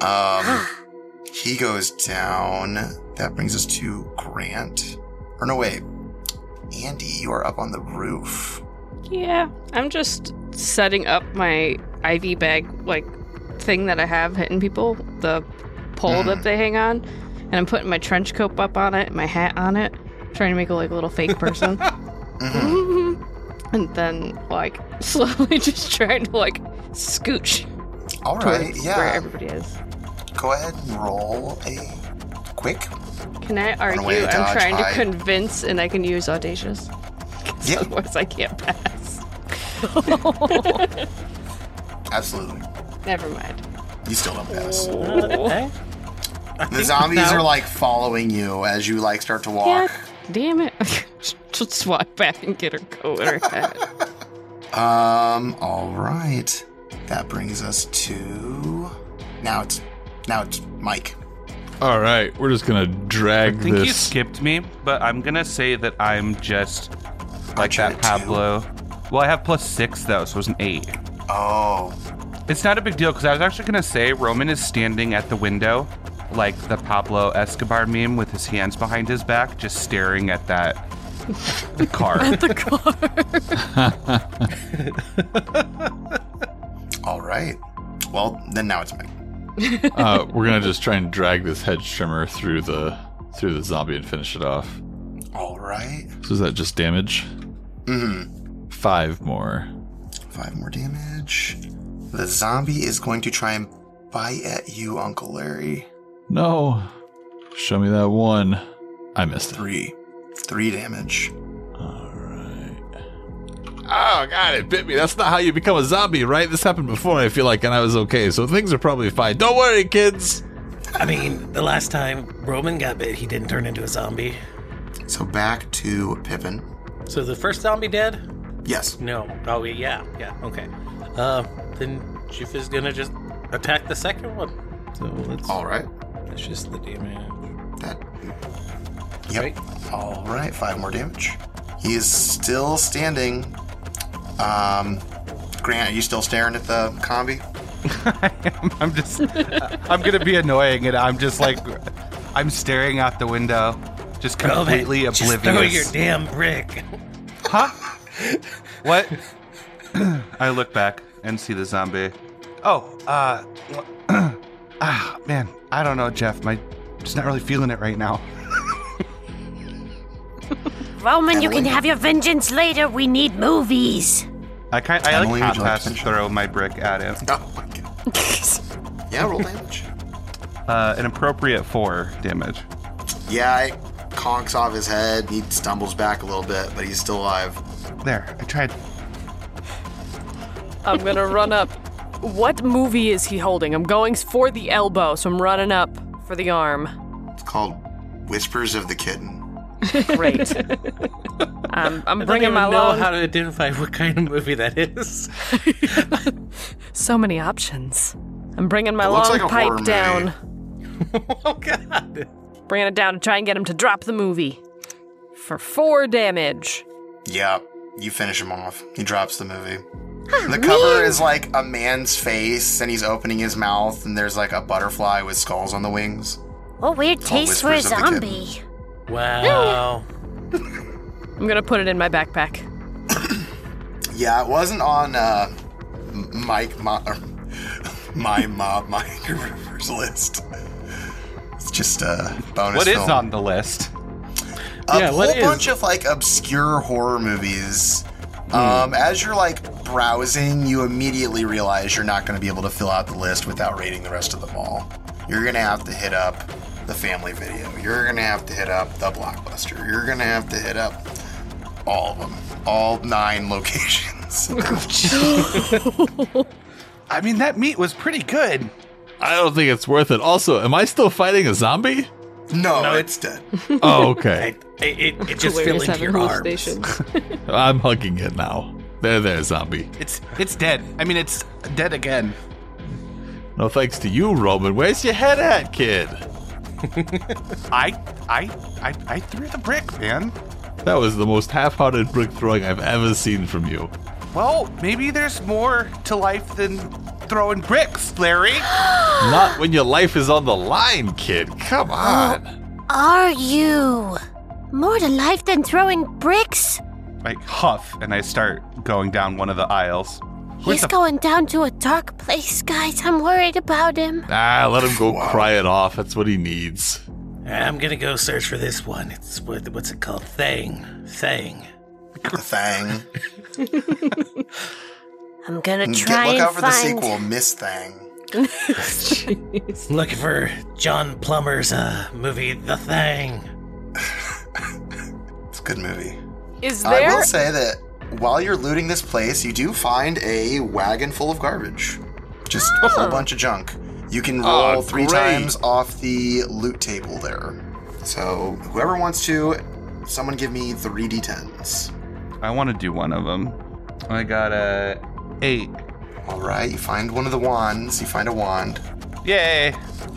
He goes down. That brings us to Grant. Or no, wait. Andy, you are up on the roof. Yeah, I'm just setting up my IV bag, like, thing that I have hitting people, the pole that they hang on, and I'm putting my trench coat up on it, my hat on it, trying to make it like a little fake person. And then, like, slowly just trying to, like, scooch All right, towards yeah. where everybody is. Go ahead and roll a quick. Can I away, argue I'm dodge, trying hide. to convince and I can use audacious? 'Cause Yeah. otherwise I can't pass. Absolutely. Never mind. You still don't pass. Okay. The zombies are like following you as you like start to walk. God damn it. Just swat back and get her coat in her head. All right. That brings us to now it's Mike. All right, we're just gonna drag I think you this. skipped me, but I'm gonna say that I'm just like you that had a 2. Pablo. Well, I have +6 though, so it was an 8. Oh, It's not a big deal because I was actually gonna say Roman is standing at the window, like the Pablo Escobar meme with his hands behind his back, just staring at that car. all right. Well, then now it's Mike. We're gonna just try and drag this hedge trimmer through the zombie and finish it off. All right. So is that just damage? 5 more. 5 more damage. The zombie is going to try and bite at you, Uncle Larry. No. Show me that 1. I missed it. 3 damage. Oh god, it bit me. That's not how you become a zombie, right? This happened before, I feel like, and I was okay. So things are probably fine. Don't worry, kids. I mean, the last time Roman got bit, he didn't turn into a zombie. So back to Pippin. So the first zombie dead? Yes. No. Oh, yeah, okay. Then Jif is gonna just attack the second one. So All right. that's just the damage. That. Yep. Right. All right. 5 more damage. He is still standing. Grant, are you still staring at the combi? I'm gonna be annoying, and I'm just like, I'm staring out the window, just completely Roman, oblivious. just throw your damn brick. Huh? What? I look back and see the zombie. Oh, man, I don't know, Jeff. Just not really feeling it right now. Roman, you can Emily? have your vengeance later. We need movies. I Emily, like would you like half-ass to finish? throw my brick at him. Oh, my God. Yeah, roll damage. An appropriate 4 damage. Yeah, it conks off his head. He stumbles back a little bit, but he's still alive. There, I tried. I'm gonna run up. What movie is he holding? I'm going for the elbow, so I'm running up for the arm. It's called Whispers of the Kitten. Great. I'm I don't bringing even my know long. how to identify what kind of movie that is. So many options. I'm bringing my It looks long like a horror pipe movie. down. Oh God! Bringing it down to try and get him to drop the movie. For 4 damage. Yeah, you finish him off. He drops the movie. The cover is like a man's face, and he's opening his mouth, and there's like a butterfly with skulls on the wings. What weird all taste for a Whispers of the zombie. Wow. I'm gonna put it in my backpack. Yeah, it wasn't on my Rivers list. It's just a bonus What is film. on the list? A Yeah, whole what is? bunch of like obscure horror movies. As you're like browsing, you immediately realize you're not going to be able to fill out the list without rating the rest of them all. You're going to have to hit up the Family Video. You're going to have to hit up the Blockbuster. You're going to have to hit up all of them. All 9 locations. I mean, that meat was pretty good. I don't think it's worth it. Also, am I still fighting a zombie? No, it's dead. Oh, okay. It just fell Hilarious into having your arms. hallucinations. I'm hugging it now. There, zombie. It's dead. I mean, it's dead again. No thanks to you, Roman. Where's your head at, kid? I threw the brick, man. That was the most half-hearted brick throwing I've ever seen from you. Well, maybe there's more to life than throwing bricks, Larry. Not when your life is on the line, kid. Come on. Are you? More to life than throwing bricks? I huff and I start going down one of the aisles. He's going down to a dark place, guys. I'm worried about him. Let him go cry it off. That's what he needs. I'm gonna go search for this one. It's what's it called? Thang. The Thang. I'm gonna try Look and out for the find. sequel, Miss Thang. Looking for John Plummer's movie, The Thang. It's a good movie. Is I there? will say that while you're looting this place, you do find a wagon full of garbage. Just a whole bunch of junk. You can roll 3 great. times off the loot table there. So whoever wants to, someone give me 3d10s. I want to do one of them. I got a 8. All right, you find one of the wands. You find a wand. Yay!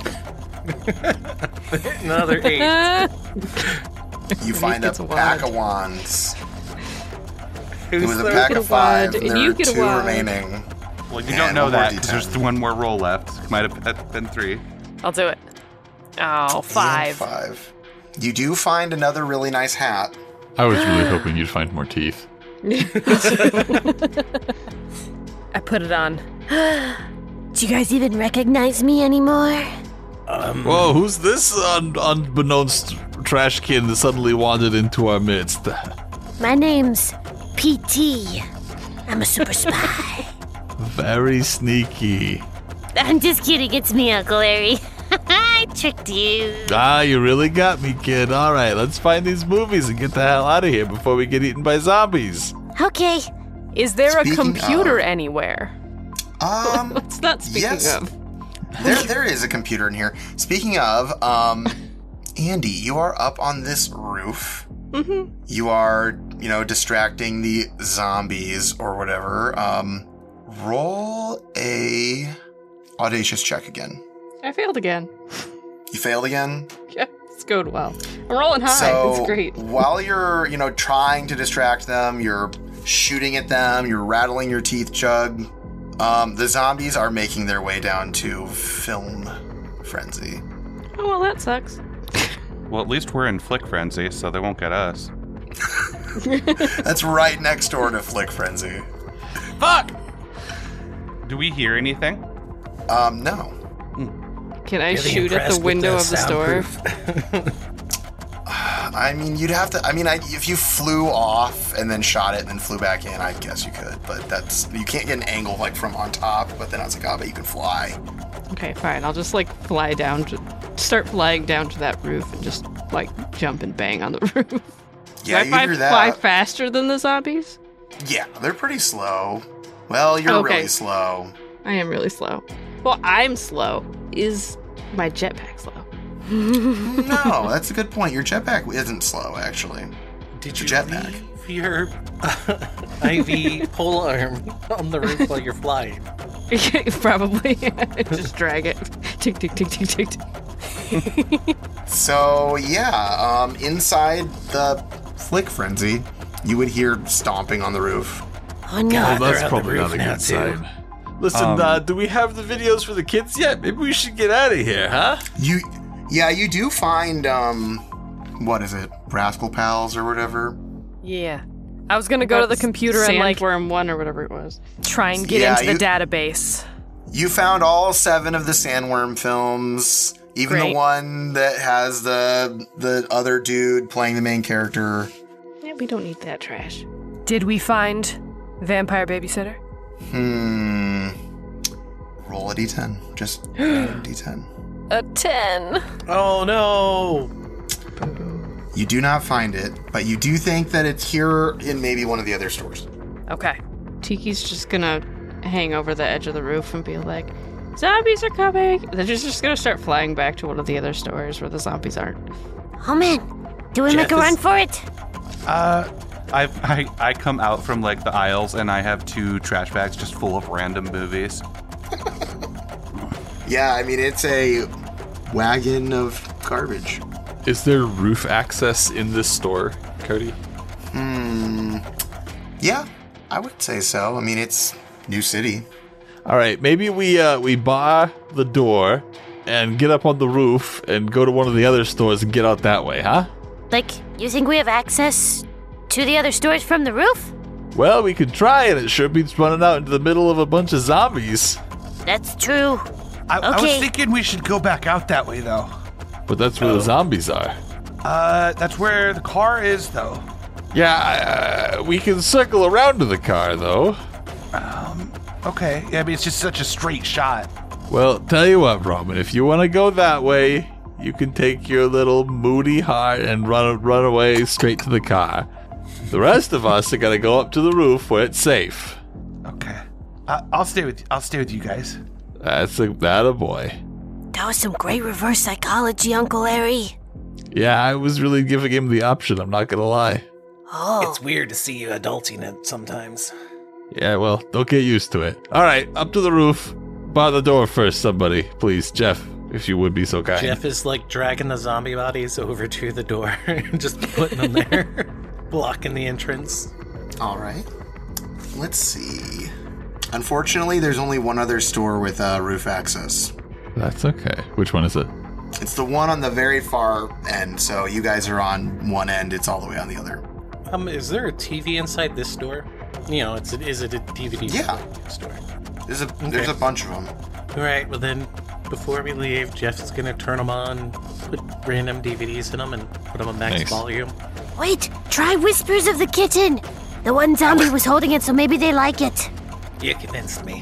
Another 8. You find a gets a pack wand. of wands. Who's It was a third? pack get of a 5, wand, and and there you are get a 2 wand. remaining. Well, you And don't know one more that because D10. there's one more roll left. Might have been 3. I'll do it. Oh, 5. 5. You do find another really nice hat. I was really hoping you'd find more teeth. I put it on. Do you guys even recognize me anymore? Whoa, who's this unbeknownst trashkin that suddenly wandered into our midst? My name's PT. I'm a super spy. Very sneaky. I'm just kidding. It's me, Uncle Larry. I tricked you. You really got me, kid. All right, let's find these movies and get the hell out of here before we get eaten by zombies. Okay. Is there Speaking a computer of- anywhere? It's not speaking Yes. of. There is a computer in here. Speaking of, Andy, you are up on this roof. Mm-hmm. You are, distracting the zombies or whatever. Roll a audacious check again. I failed again. You failed again? Yeah, it's going well. I'm rolling high. So It's great. while you're, trying to distract them, you're shooting at them, you're rattling your teeth jug. The zombies are making their way down to Film Frenzy. Oh, well, that sucks. Well, at least we're in Flick Frenzy, so they won't get us. That's right next door to Flick Frenzy. Fuck! Do we hear anything? No. Can I Really shoot at impressed the with window of the store? soundproof. I mean, you'd have to. If you flew off and then shot it and then flew back in, I guess you could. But you can't get an angle like from on top. But then I was like, but you can fly. Okay, fine. I'll just like fly down start flying down to that roof and just like jump and bang on the roof. Yeah, Do I you hear that. fly faster than the zombies? Yeah, they're pretty slow. Well, you're Okay. really slow. I am really slow. Well, I'm slow. Is my jetpack slow? No, that's a good point. Your jetpack isn't slow, actually. Did you Jetpack. leave your IV pole arm on the roof while you're flying? Probably. Just drag it. Tick, tick, tick, tick, tick, tick. So, yeah, inside the Flick Frenzy, you would hear stomping on the roof. Oh no. Well, they're that's at the probably roof not a now, good too. sign. Listen, do we have the videos for the kids yet? Maybe we should get out of here, huh? You do find, what is it? Rascal Pals or whatever? Yeah. I was gonna go to the computer and like Sandworm 1 or whatever it was. try and get Yeah, into the database. You found all 7 of the Sandworm films, even Great. the one that has the other dude playing the main character. Yeah, we don't need that trash. Did we find Vampire Babysitter? Roll a d10. Just roll a d10. A 10. Oh no! You do not find it, but you do think that it's here in maybe one of the other stores. Okay. Tiki's just gonna hang over the edge of the roof and be like, zombies are coming! They're just gonna start flying back to one of the other stores where the zombies aren't. Oh man, do we make a run for it? I come out from like the aisles and I have 2 trash bags just full of random movies. Yeah, I mean, it's a wagon of garbage. Is there roof access in this store, Cody? Yeah, I would say so. I mean, it's New City. All right, maybe we bar the door and get up on the roof and go to one of the other stores and get out that way, huh? Like, you think we have access to the other stores from the roof? Well, we could try it. It sure beats running out into the middle of a bunch of zombies. That's true. I was Okay. thinking we should go back out that way though. But that's where the zombies are. That's where the car is though. Yeah, we can circle around to the car, though. Okay, yeah, I mean it's just such a straight shot. Well, tell you what, Roman, if you want to go that way, you can take your little moody heart and run away straight to the car. The rest of us are gonna go up to the roof where it's safe. Okay, I'll stay with you guys. That's a boy. That was some great reverse psychology, Uncle Larry. Yeah, I was really giving him the option, I'm not gonna lie. Oh, It's weird to see you adulting it sometimes. Yeah, well, don't get used to it. Alright, up to the roof. Bar the door first, somebody. Please, Jeff, if you would be so kind. Jeff is like dragging the zombie bodies over to the door and just putting them there, blocking the entrance. All right. Let's see. Unfortunately, there's only one other store with roof access. That's okay. Which one is it? It's the one on the very far end, so you guys are on one end, it's all the way on the other. Is there a TV inside this store? You know, is it a DVD Yeah. store? There's a bunch of them. All right, well then, before we leave, Jeff's gonna turn them on, put random DVDs in them, and put them on max Nice. volume. wait, try Whispers of the Kitten. The one zombie was holding it, so maybe they like it. You convinced me.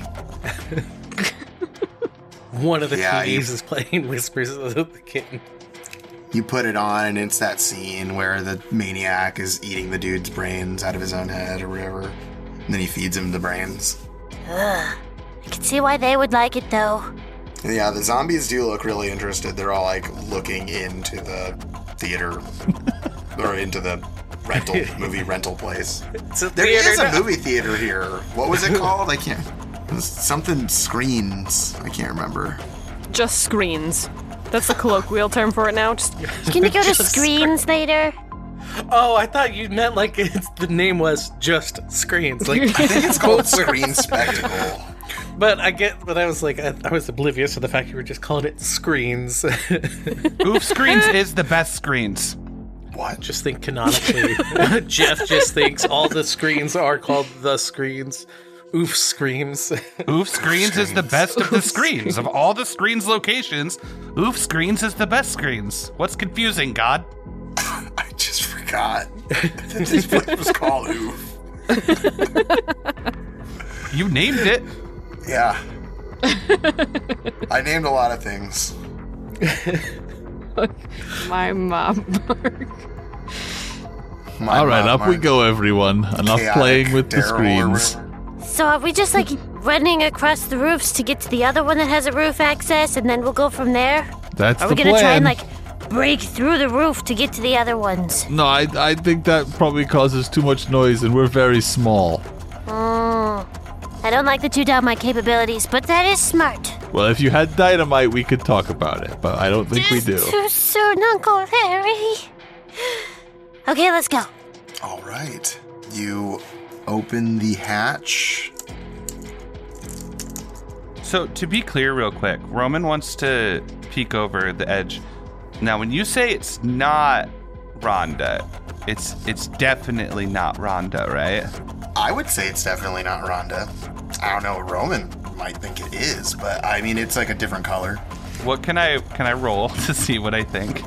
One of the Yeah, TVs is playing Whispers of the Kitten. You put it on, and it's that scene where the maniac is eating the dude's brains out of his own head or whatever. And then he feeds him the brains. I can see why they would like it, though. Yeah, the zombies do look really interested. They're all like looking into the theater or into the movie rental place. It's a There theater is a now. movie theater here. What was it called? I can't. It was something Screens. I can't remember. Just screens. That's the colloquial term for it now. Just Can we go to Just Screens later? Oh, I thought you meant like the name was just Screens. Like, I think it's called Screen Spectacle. but I was like, I was oblivious to the fact you were just calling it Screens. Oof Screens is the best screens. What? Just think canonically. Jeff just thinks all the screens are called the Screens. Oof Screams. Oof Screens is the best of the screens. Of all the screens locations, Oof Screens is the best screens. What's confusing, God? I just forgot that this place was called Oof. You named it. Yeah. I named a lot of things. My mom bark. All right, up we go, everyone. Enough playing with the screens. So are we just like running across the roofs to get to the other one that has a roof access, and then we'll go from there? That's Are the we gonna try plan. and like break through the roof to get to the other ones? No, I think that probably causes too much noise, and we're very small. I don't like that you doubt my capabilities, but that is smart. Well, if you had dynamite, we could talk about it, but I don't think we do. Too soon, Uncle Harry. Okay, let's go. All right. You open the hatch. So, to be clear real quick, Roman wants to peek over the edge. Now, when you say it's not Rhonda, it's definitely not Rhonda, right? I would say it's definitely not Rhonda. I don't know. Roman might think it is, but I mean, it's like a different color. What can I roll to see what I think?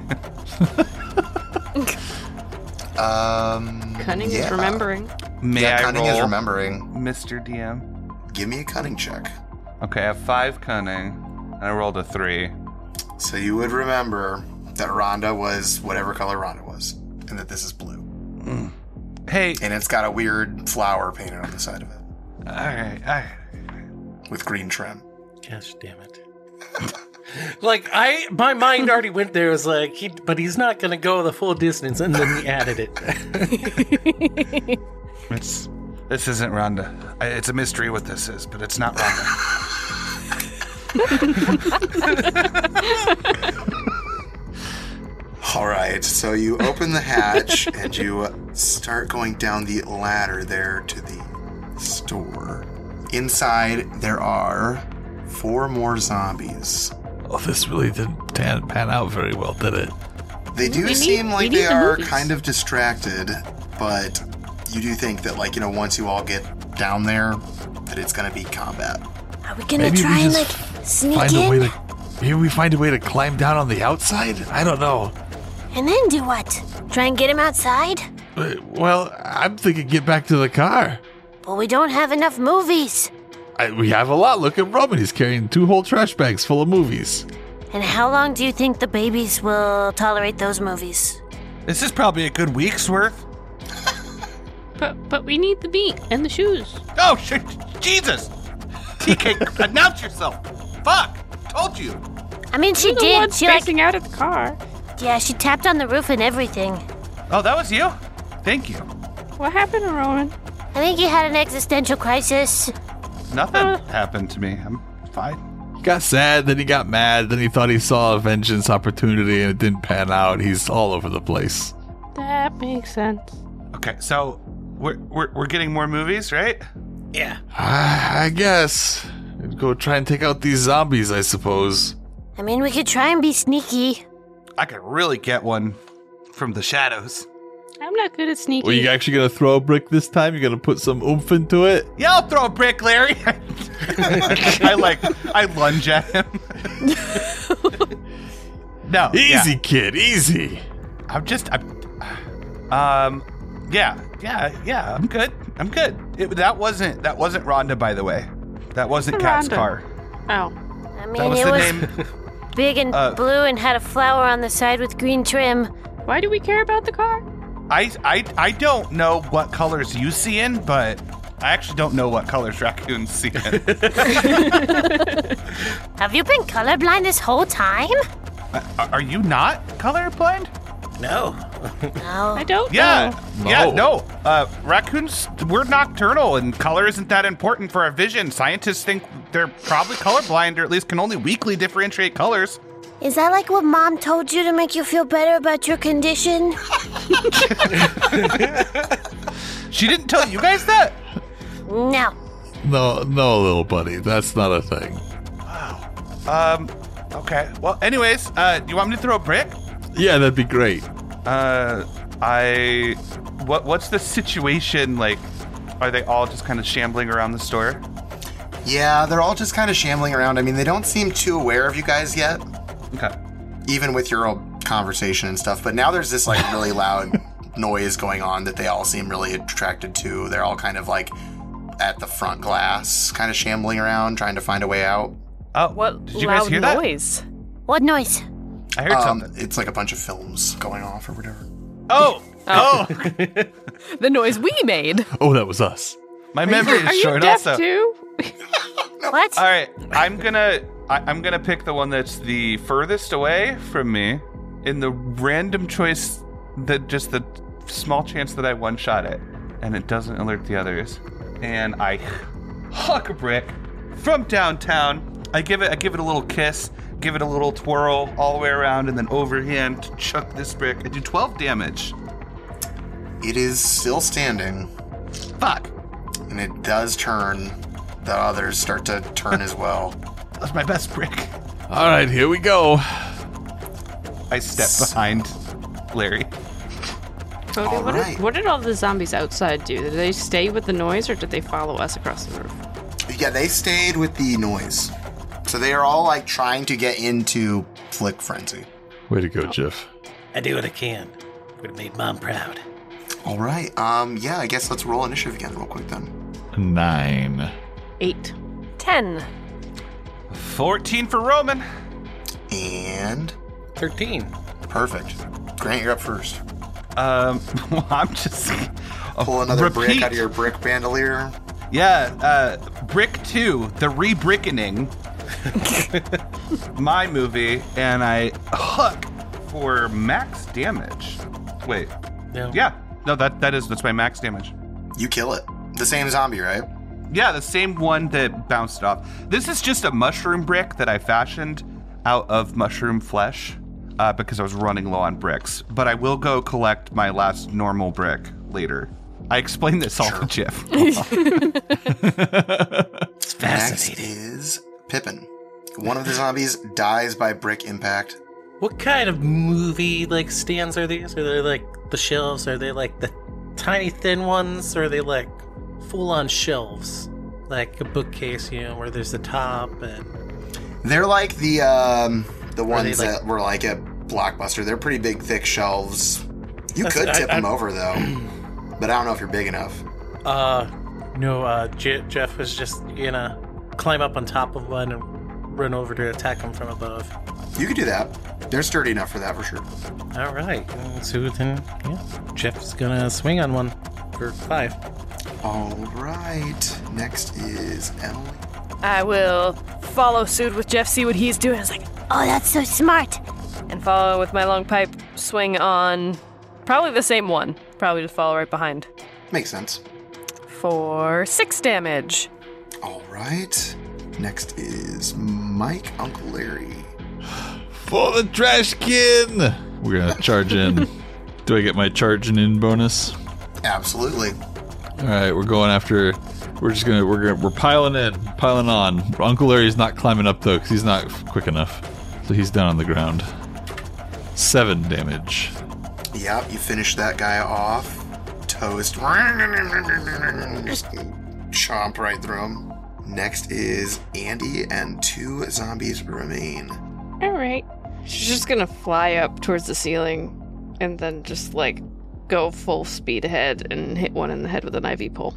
Cunning is remembering. May I cunning roll, is remembering. Mr. DM? Give me a cunning check. Okay, I have 5 cunning, and I rolled a 3. So you would remember that Rhonda was whatever color Rhonda was, and that this is blue. Hey, And it's got a weird flower painted on the side of it all right. with green trim. Gosh damn it. Like, my mind already went there. It was like, but he's not going to go the full distance, and then he added it. This isn't Rhonda. It's a mystery what this is, but it's not Rhonda. All right, so you open the hatch and you start going down the ladder there to the store. Inside, there are 4 more zombies. Oh, this really didn't pan out very well, did it? They do seem like they are kind of distracted, but you do think that, like, once you all get down there, that it's going to be combat. Are we gonna Maybe we try and just like sneak Find in? a way to. Maybe we find a way to climb down on the outside? I don't know. And then do what? Try and get him outside? Well, I'm thinking get back to the car. But we don't have enough movies. We have a lot. Look at Roman. He's carrying 2 whole trash bags full of movies. And how long do you think the babies will tolerate those movies? This is probably a good week's worth. But we need the beat and the shoes. Oh, shit. Jesus. TK, announce yourself. Fuck. Told you. I mean, she You're the did. one She like, spacing out at the car. yeah, she tapped on the roof and everything. Oh, that was you? Thank you. What happened to Rowan? I think you had an existential crisis. Nothing happened to me. I'm fine. He got sad, then he got mad, then he thought he saw a vengeance opportunity and it didn't pan out. He's all over the place. That makes sense. Okay, so we're getting more movies, right? Yeah. I guess. Go try and take out these zombies, I suppose. I mean, we could try and be sneaky. I could really get one from the shadows. I'm not good at sneaking. Were you actually going to throw a brick this time? You're going to put some oomph into it? Yeah, I'll throw a brick, Larry. I lunge at him. No, Easy, yeah. kid, easy. I'm I'm good. That wasn't Rhonda, by the way. That wasn't Kat's Rhonda. car. Oh. I mean, That was it the was name. big and blue and had a flower on the side with green trim. Why do we care about the car? I don't know what colors you see in, but I actually don't know what colors raccoons see in. Have you been colorblind this whole time? Are you not colorblind? No. No. I don't Yeah, know. no. Raccoons, we're nocturnal, and color isn't that important for our vision. Scientists think they're probably colorblind, or at least can only weakly differentiate colors. Is that like what Mom told you to make you feel better about your condition? She didn't tell you guys that? No. No, little buddy. That's not a thing. Okay. Well, anyways, do you want me to throw a brick? Yeah, that'd be great. What's the situation like? Are they all just kind of shambling around the store? Yeah, they're all just kind of shambling around. I mean, they don't seem too aware of you guys yet, Okay. even with your old conversation and stuff. But now there's this like really loud noise going on that they all seem really attracted to. They're all kind of like at the front glass, kind of shambling around, trying to find a way out. Oh, What did you guys loud hear that? noise? What noise? I heard something. It's like a bunch of films going off or whatever. Oh, The noise we made. Oh, that was us. my memory Are is you short. deaf Also, too? What? all right, I'm gonna pick the one that's the furthest away from me, in the random choice that just the small chance that I one shot it, and it doesn't alert the others. And I huck a brick from downtown. I give it a little kiss, give it a little twirl all the way around, and then overhand chuck this brick. I do 12 damage. It is still standing, Fuck. and it does turn. The others start to turn as well. That's my best brick. All right, here we go. I step behind Larry. Cody, All right. what did all the zombies outside do? Did they stay with the noise or did they follow us across the roof? Yeah, they stayed with the noise. So they are all like trying to get into Flick Frenzy. Way to go, Jeff. I do what I can. Would have made Mom proud. All right. Yeah, I guess let's roll initiative again real quick then. 9. 8. 10. 14 for Roman. And 13. perfect. Grant, you're up first. Well, I'm just Pull another brick repeat. out of your brick bandolier. Yeah, Brick 2, The Re-Brickening. My movie, and I hook for max damage. Wait. No. Yeah. No, that's my max damage. You kill it. The same zombie, right? Yeah, the same one that bounced off. This is just a mushroom brick that I fashioned out of mushroom flesh because I was running low on bricks. But I will go collect my last normal brick later. I explained this all to Jeff. It's Next fascinating. is Pippin. One of the zombies dies by brick impact. What kind of movie like stands are these? Are they like the shelves? Are they like the tiny thin ones? Or are they like full on shelves? Like a bookcase, you know, where there's the top and They're like the ones like- that were like at Blockbuster. They're pretty big, thick shelves. You That's- could I- tip them I- over though, but I don't know if you're big enough. Jeff was just gonna climb up on top of one and run over to attack him from above. You could do that. They're sturdy enough for that for sure. All right, so then, yeah, Jeff's gonna swing on one for 5. All right. Next is Emily. I will follow suit with Jeff, see what he's doing. It's like, Oh, that's so smart. and follow with my long pipe, swing on probably the same one. Probably just follow right behind. Makes sense. For 6 damage. All right. Next is Mike, Uncle Larry. For the trash can! We're gonna charge in. Do I get my charging in bonus? Absolutely. All right, we're going after. We're piling on. Uncle Larry's not climbing up though, because he's not quick enough. So he's down on the ground. 7 damage. Yep, you finish that guy off. Toast. Just chomp right through him. Next is Andy, and 2 zombies remain. All right. She's just gonna fly up towards the ceiling and then just like go full speed ahead and hit one in the head with an IV pole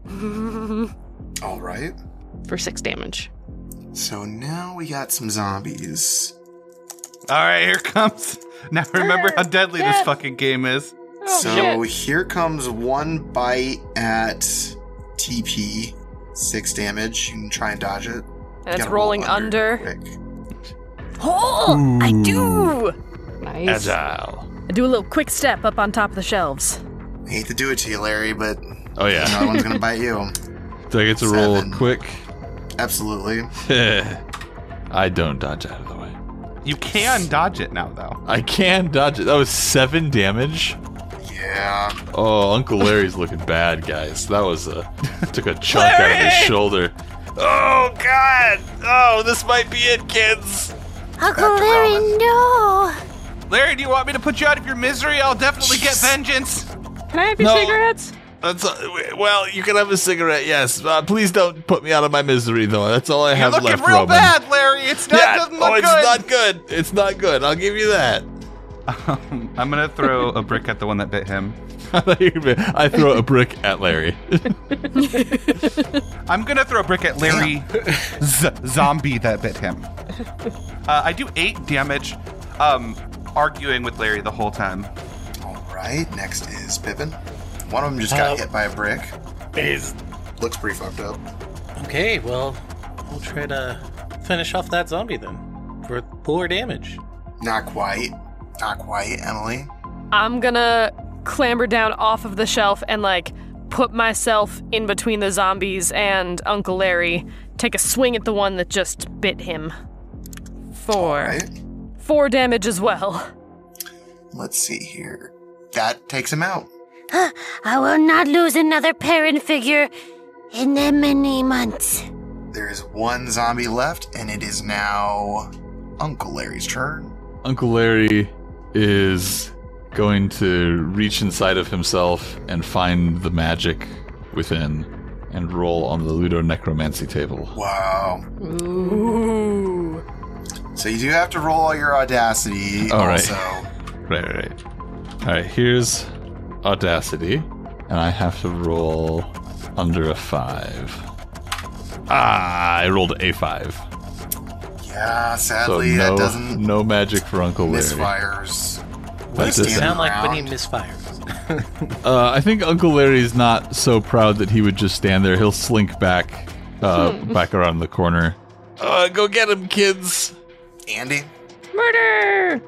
All right. for 6 damage. So now we got some zombies. All right, here comes. Now remember how deadly this Jeff. fucking game is. Oh, So shit. here comes one bite at TP. 6 damage. You can try and dodge it. And it's Gotta roll rolling under. quick. Oh, I do! Nice. Agile. I do a little quick step up on top of the shelves. I hate to do it to you, Larry, but Oh yeah. another one's gonna bite you. Do I get to roll 7. quick? Absolutely. I don't dodge out of the way. You can dodge it now, though. I can dodge it. That was 7 damage. Yeah. Oh, Uncle Larry's looking bad, guys. That was took a chunk out of his shoulder. Oh God! Oh, this might be it, kids. Uncle Back to Larry, Roman. no. Larry, do you want me to put you out of your misery? I'll definitely get vengeance. Can I have your No. cigarettes? That's well, you can have a cigarette. Yes, please don't put me out of my misery, though. That's all I You're have looking left, real Roman. bad, Larry. It's not doesn't look it's good. not good. It's not good. I'll give you that. I'm gonna throw a brick at the one that bit him. I throw a brick at Larry. I'm gonna throw a brick at Larry zombie that bit him. I do 8 damage, arguing with Larry the whole time. All right, next is Pippin. One of them just got hit by a brick. Looks pretty fucked up. Okay, well, we'll try to finish off that zombie then for 4 damage. Not quite. Not quite, Emily. I'm gonna clamber down off of the shelf and, like, put myself in between the zombies and Uncle Larry. Take a swing at the one that just bit him. 4. Right. 4 damage as well. Let's see here. That takes him out. I will not lose another parent figure in the many months. There is one zombie left, and it is now Uncle Larry's turn. Uncle Larry is going to reach inside of himself and find the magic within and roll on the ludonecromancy table. Wow. Ooh. So you do have to roll your audacity All right. also. Right. All right, here's audacity, and I have to roll under a 5. I rolled a 5. Yeah, So sadly, that doesn't no magic for Uncle Larry. misfires. What does it That's it. sound like when he Around. misfires? I think Uncle Larry's not so proud that he would just stand there. He'll slink back around the corner. Go get him, kids! Andy? Murder!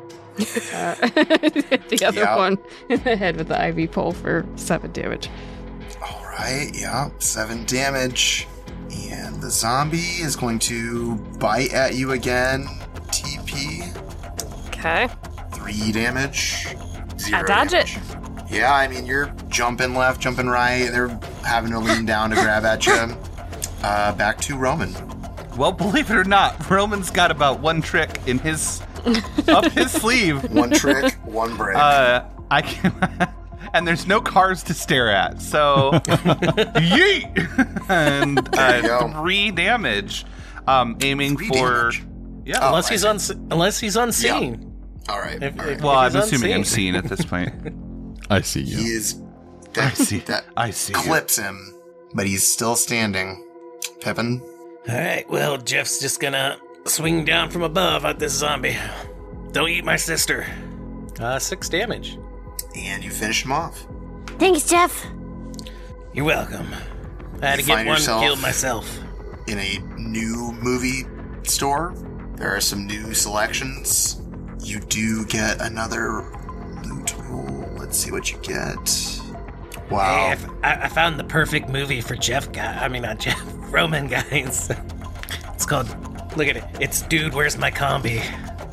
The other Yeah. one in the head with the IV pole for 7 damage. All right, yeah, 7 damage. And the zombie is going to bite at you again. TP, Okay. 3 damage. 0 I dodge damage. Yeah, I mean, you're jumping left, jumping right. They're having to lean down to grab at you. Back to Roman. Well, believe it or not, Roman's got about one trick in his up his sleeve. One trick, one break. I can, and there's no cars to stare at. So, yeet, and There you go. 3 damage. Aiming 3 for damage. yeah. Oh, Unless I he's see. unless he's unseen. All right. If- all right. if- Well, I'm he's assuming I'm unseen. seen at this point. I see you. He is. I see. That I see. you. clips him, but he's still standing. Pippin. All right, well, Jeff's just gonna swing down from above at this zombie. Don't eat my sister. 6 damage. And you finish him off. Thanks, Jeff. You're welcome. I had You to get find one yourself- killed myself. In a new movie store, there are some new selections. You do get another loot roll. Let's see what you get. Wow. Hey, I found the perfect movie for Jeff guy. I mean, not Jeff. Roman guys. It's called. Look at it. It's Dude, Where's My Combi?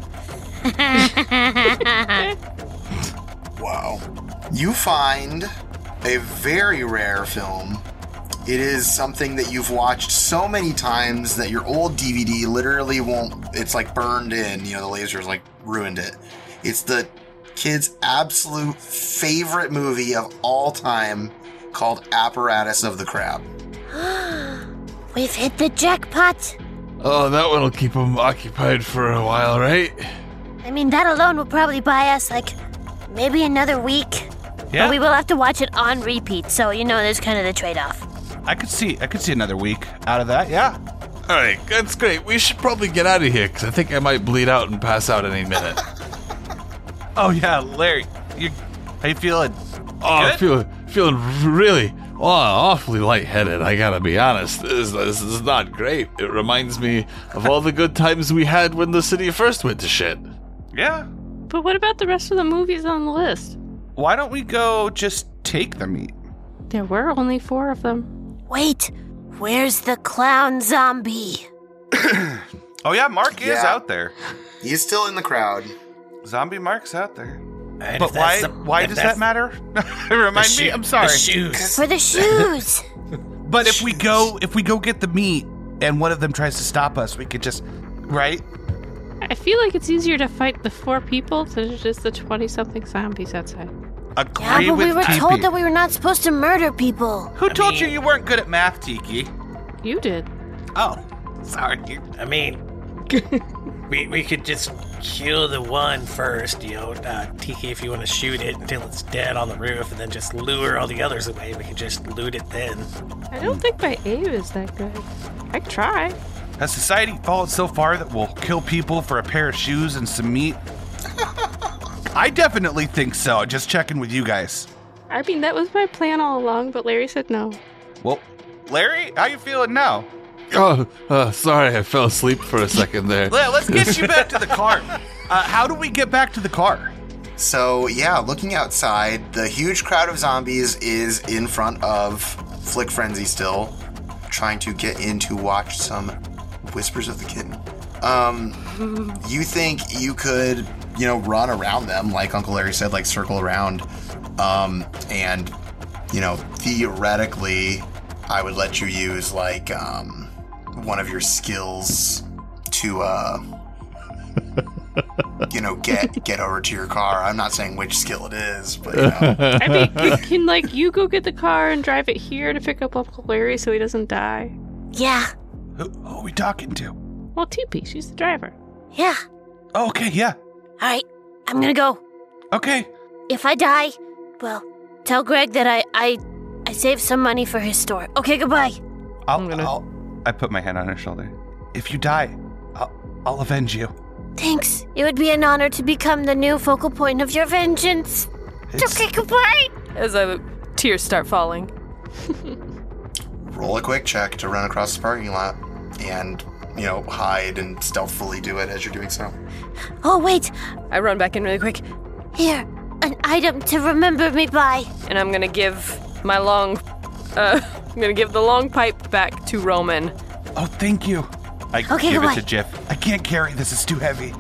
Wow. You find a very rare film. It is something that you've watched so many times that your old DVD literally won't, it's like burned in, you know, the lasers like ruined it. It's the kids' absolute favorite movie of all time called Apparatus of the Crab. We've hit the jackpot. Oh, that one'll keep him occupied for a while, right? I mean, that alone will probably buy us, like, maybe another week. Yeah. But we will have to watch it on repeat, so, you know, there's kind of the trade-off. I could see another week out of that. Yeah. All right, that's great. We should probably get out of here because I think I might bleed out and pass out any minute. Oh yeah, Larry. How you feeling? Oh, I'm Good? feeling really awfully lightheaded. I gotta be honest. This is not great. It reminds me of all the good times we had when the city first went to shit. Yeah. But what about the rest of the movies on the list? Why don't we go just take the meat? There were only 4 of them. Wait, where's the clown zombie? Oh yeah, Mark is Yeah. out there. He's still in the crowd. Zombie Mark's out there. And But if that's why if does that's that matter? Remind me. I'm sorry. The shoes. For the shoes. But if we go get the meat and one of them tries to stop us, we could just right? I feel like it's easier to fight the 4 people than just the 20-something zombies outside. Agree Yeah, but with we were TP. told that we were not supposed to murder people. Who told you mean- you weren't good at math, Tiki? You did. Oh, sorry. I mean, We could just kill the one first, TK, if you want to shoot it until it's dead on the roof, and then just lure all the others away. We can just loot it then. I don't think my aim is that good. I can try. Has society fallen so far that we'll kill people for a pair of shoes and some meat? I definitely think so. Just checking with you guys. I mean, that was my plan all along, but Larry said no. Well, Larry, how you feeling now? Oh, sorry, I fell asleep for a second there. Let's get you back to the car. How do we get back to the car? So, yeah, looking outside, the huge crowd of zombies is in front of Flick Frenzy still, trying to get in to watch some Whispers of the Kitten. You think you could, run around them, like Uncle Larry said, like circle around, and, theoretically, I would let you use, like, one of your skills to, get over to your car. I'm not saying which skill it is, but, I mean, can you go get the car and drive it here to pick up Uncle Larry so he doesn't die? Yeah. Who are we talking to? Well, TP, she's the driver. Yeah. Oh, okay, yeah. All right, I'm gonna go. Okay. If I die, well, tell Greg that I saved some money for his store. Okay, goodbye. I put my hand on her shoulder. If you die, I'll avenge you. Thanks. It would be an honor to become the new focal point of your vengeance. Okay, goodbye. As tears start falling. roll a quick check to run across the parking lot and, hide and stealthily do it as you're doing so. Oh, wait. I run back in really quick. Here, an item to remember me by. And I'm gonna give my the long pipe back to Roman. Oh, thank you. I give goodbye. it to Jeff. I can't carry this. It's too heavy.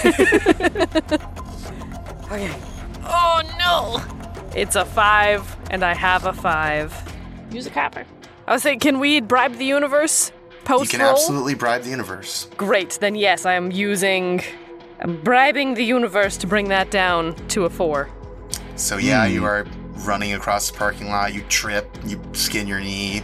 Okay. Oh, no. It's a 5, and I have a 5. Use a copper. I was saying, can we bribe the universe post-roll? You can absolutely bribe the universe. Great. Then yes, I'm bribing the universe to bring that down to a 4. So yeah, you are running across the parking lot. You trip. You skin your knee.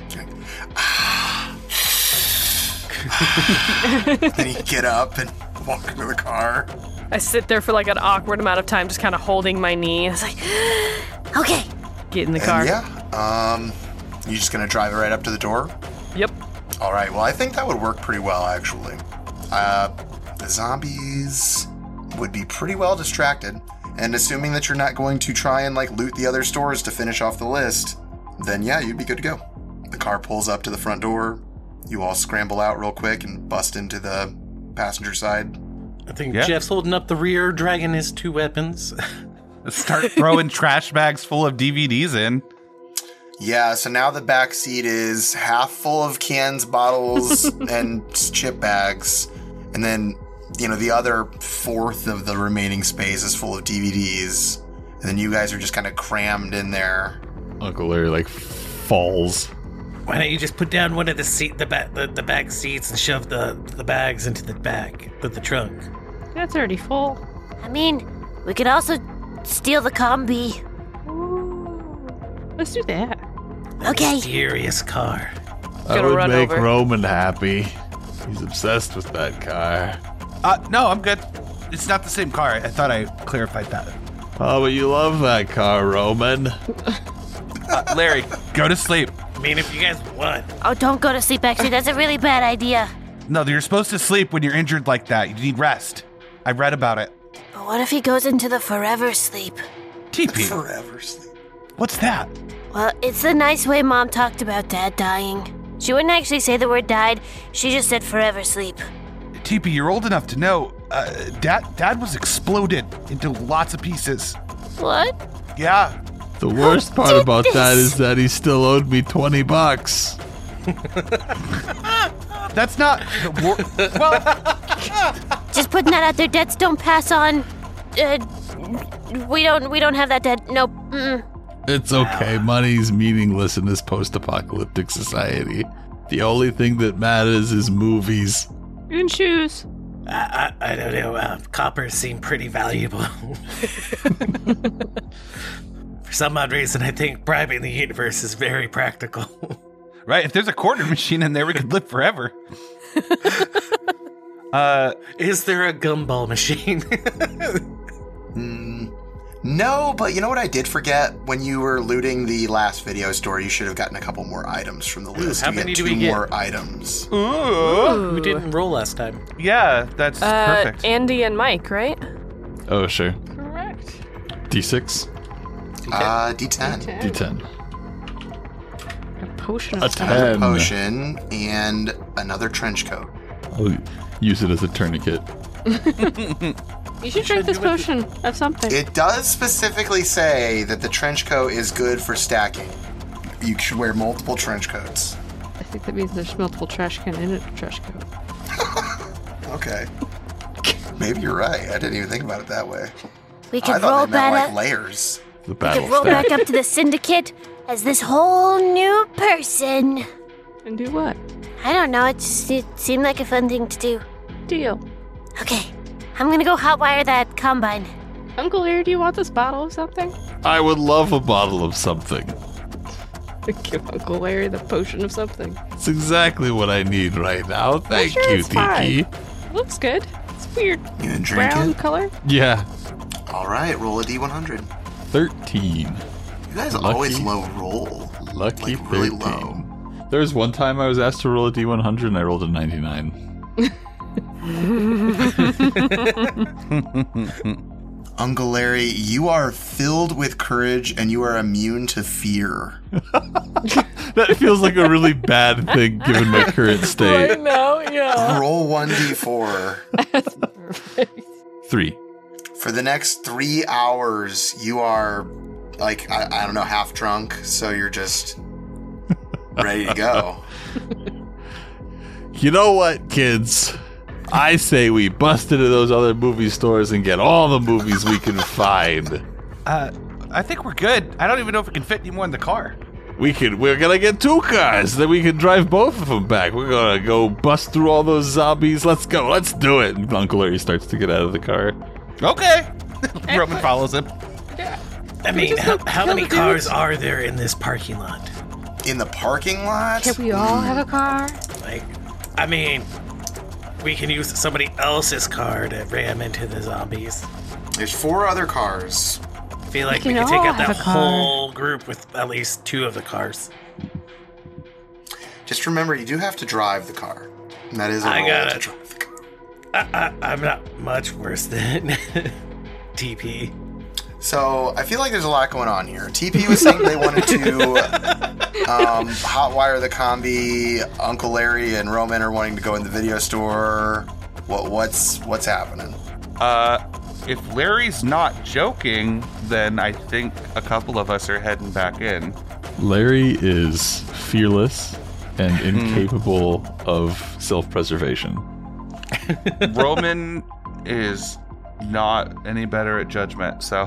Then you get up and walk into the car. I sit there for like an awkward amount of time, just kind of holding my knee. It's like, okay. Get in the car. You just gonna drive it right up to the door? Yep. All right. Well, I think that would work pretty well, actually. The zombies would be pretty well distracted, and assuming that you're not going to try and loot the other stores to finish off the list, then yeah, you'd be good to go. The car pulls up to the front door. You all scramble out real quick and bust into the passenger side. I think Jeff's holding up the rear, dragging his 2 weapons. Start throwing trash bags full of DVDs in. Yeah, so now the back seat is half full of cans, bottles, and chip bags. And then, the other fourth of the remaining space is full of DVDs. And then you guys are just kind of crammed in there. Uncle Larry, falls. Why don't you just put down one of the back seats and shove the bags into the back of the trunk? That's already full. I mean, we could also steal the combi. Let's do that. Okay. Mysterious car. That would make over. Roman happy. He's obsessed with that car. No, I'm good. It's not the same car. I thought I clarified that. Oh, but you love that car, Roman. Larry, go to sleep. I mean, if you guys want. Oh, don't go to sleep, actually. That's a really bad idea. No, you're supposed to sleep when you're injured like that. You need rest. I read about it. But what if he goes into the forever sleep? TP. Forever sleep. What's that? Well, it's the nice way Mom talked about Dad dying. She wouldn't actually say the word died. She just said forever sleep. TP, you're old enough to know. Dad was exploded into lots of pieces. What? Yeah. The worst part about that is that he still owed me $20. That's not. Well, Just putting that out there. Debts don't pass on. We don't have that debt. Nope. Mm-mm. It's okay. Money's meaningless in this post-apocalyptic society. The only thing that matters is movies. And shoes. I don't know. Coppers seem pretty valuable. For some odd reason, I think bribing the universe is very practical. right? If there's a quarter machine in there, we could live forever. Is there a gumball machine? No, but you know what I did forget? When you were looting the last video store, you should have gotten a couple more items from the list. how You many get do we two get? more items. We didn't roll last time. Yeah, that's perfect. Andy and Mike, right? Oh, sure. Correct. D6, D10. D10. A potion A of stuff. 10. Potion and another trench coat. I'll use it as a tourniquet. You should drink this potion of something. It does specifically say that the trench coat is good for stacking. You should wear multiple trench coats. I think that means there's multiple trash can in a trash coat. Okay. Maybe you're right. I didn't even think about it that way. We I could thought roll they meant back like layers. The We battle could roll stack. back up to the syndicate as this whole new person. And do what? I don't know. It seemed like a fun thing to do. Deal. Okay, I'm gonna go hotwire that combine. Uncle Larry, do you want this bottle of something? I would love a bottle of something. Give Uncle Larry the potion of something. It's exactly what I need right now. Thank sure you, it's fine. Tiki. Looks good. It's weird. You gonna drink Brown it? color. Yeah, All right, roll a D100. 13. You guys Lucky. always low roll. Lucky Like, really 13. low. There was one time I was asked to roll a D100 and I rolled a 99. Uncle Larry, you are filled with courage and you are immune to fear. That feels like a really bad thing given my current state. know, yeah. Roll 1d4. 3. For the next 3 hours, you are, like, I don't know, half drunk, so you're just ready to go. You know what, kids? I say we bust into those other movie stores and get all the movies we can find. I think we're good. I don't even know if we can fit any more in the car. We're gonna get 2 cars, then we can drive both of them back. We're gonna go bust through all those zombies. Let's go, let's do it. And Uncle Larry starts to get out of the car. Okay. Roman follows him. I mean, how kill many the cars dudes? are there in this parking lot? In the parking lot? Can we all have a car? Like, I mean, we can use somebody else's car to ram into the zombies. There's 4 other cars. I feel like We we can could take all out have that a car. whole group with at least 2 of the cars. Just remember, you do have to drive the car. And that is a I roll got to it. drive the car. I'm not much worse than TP. So I feel like there's a lot going on here. TP was saying they wanted to hotwire the combi. Uncle Larry and Roman are wanting to go in the video store. What's happening? If Larry's not joking, then I think a couple of us are heading back in. Larry is fearless and incapable of self-preservation. Roman is not any better at judgment, so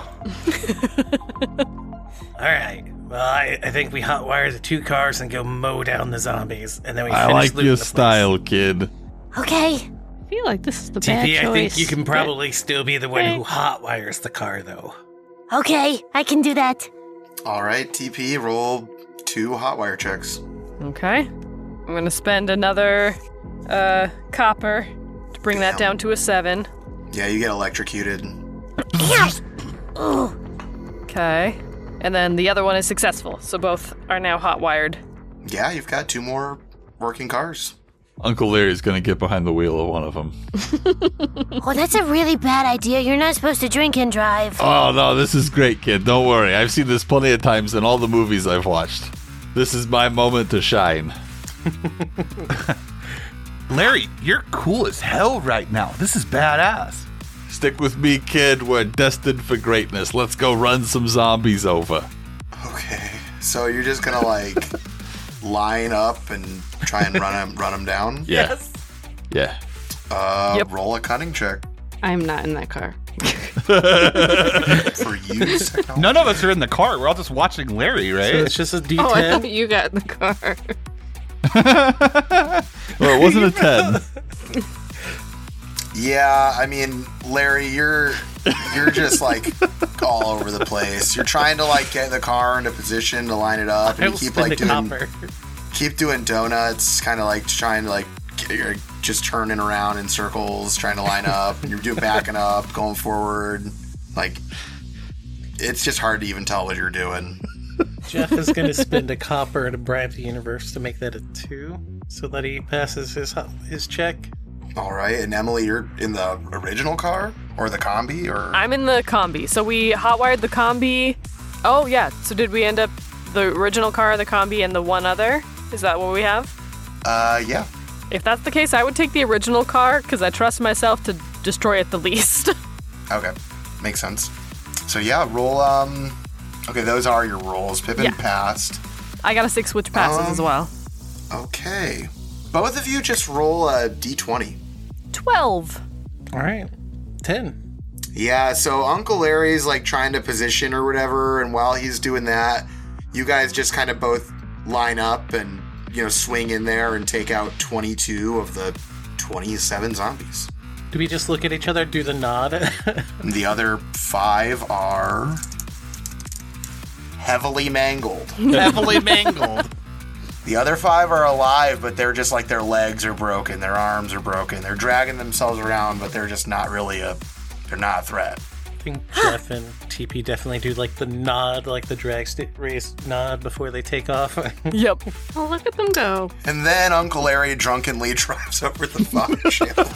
All right. Well, I think we hotwire the 2 cars and go mow down the zombies, and then we. I finish like looting your the place. style, kid. Okay, I feel like this is the bad TP, choice. I think you can probably still be the one Okay. who hotwires the car, though. okay, I can do that. All right, TP, roll 2 hotwire checks. Okay. I'm gonna spend another copper to bring that down to a 7. Yeah, you get electrocuted. Okay. And then the other one is successful, so both are now hot wired. Yeah, you've got 2 more working cars. Uncle Larry's gonna get behind the wheel of one of them. Oh, that's a really bad idea. You're not supposed to drink and drive. Oh no, this is great, kid. Don't worry. I've seen this plenty of times in all the movies I've watched. This is my moment to shine. Larry, you're cool as hell right now. This is badass. Stick with me, kid. We're destined for greatness. Let's go run some zombies over. Okay, so you're just gonna like line up and try and run them down. Yeah. Yeah. Yep. Roll a cunning check I'm not in that car. for use technology. None of us are in the car. We're all just watching Larry, right? So it's just a D10. Oh, I thought you got in the car. Well, it wasn't a 10. Yeah, I mean, Larry, you're just like all over the place. You're trying to like get the car into position to line it up, I and will you keep spend like a copper. keep doing donuts, kind of like trying to like You're just turning around in circles, trying to line up, and you're doing backing up, going forward. Like, it's just hard to even tell what you're doing. Jeff is going to spend a copper to bribe the universe to make that a 2 so that he passes his check. All right, and Emily, you're in the original car or the combi, or I'm in the combi. So we hotwired the combi. Oh, yeah. So did we end up the original car, the combi, and the one other? Is that what we have? Yeah. If that's the case, I would take the original car because I trust myself to destroy it the least. Okay, makes sense. So yeah, roll. Okay, those are your rolls. Pippin passed. I gotta 6 switch passes as well. Okay, both of you just roll a d20. 12. All right. 10. Yeah, so Uncle Larry's like trying to position or whatever, and while he's doing that, you guys just kind of both line up and, you know, swing in there and take out 22 of the 27 zombies. Do we just look at each other, do the nod? The other 5 are heavily mangled. Heavily mangled. The other 5 are alive, but they're just like their legs are broken, their arms are broken. They're dragging themselves around, but they're just not really they're not a threat. I think Jeff and TP definitely do like the nod, like the drag race nod before they take off. Yep. Oh, look at them go. And then Uncle Larry drunkenly drives over the fog channel.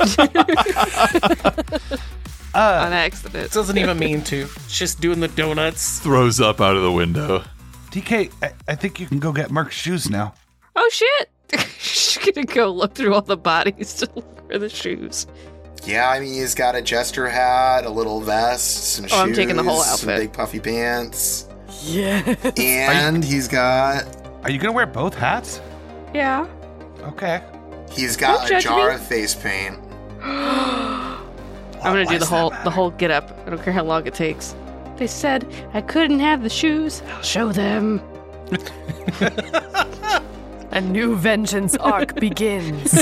On accident. Doesn't even mean to. It's just doing the donuts. Throws up out of the window. DK, I think you can go get Merc's shoes now. Oh, shit. She's gonna go look through all the bodies to look for the shoes. Yeah, I mean, he's got a jester hat, a little vest, some shoes. I'm taking the whole some outfit. big puffy pants. Yeah. And he's got Are you going to wear both hats? Yeah. Okay. He's Don't got a judge jar me. of face paint. I'm gonna Why do does the that whole get up. I don't care how long it takes. They said I couldn't have the shoes. I'll show them. A new vengeance arc begins.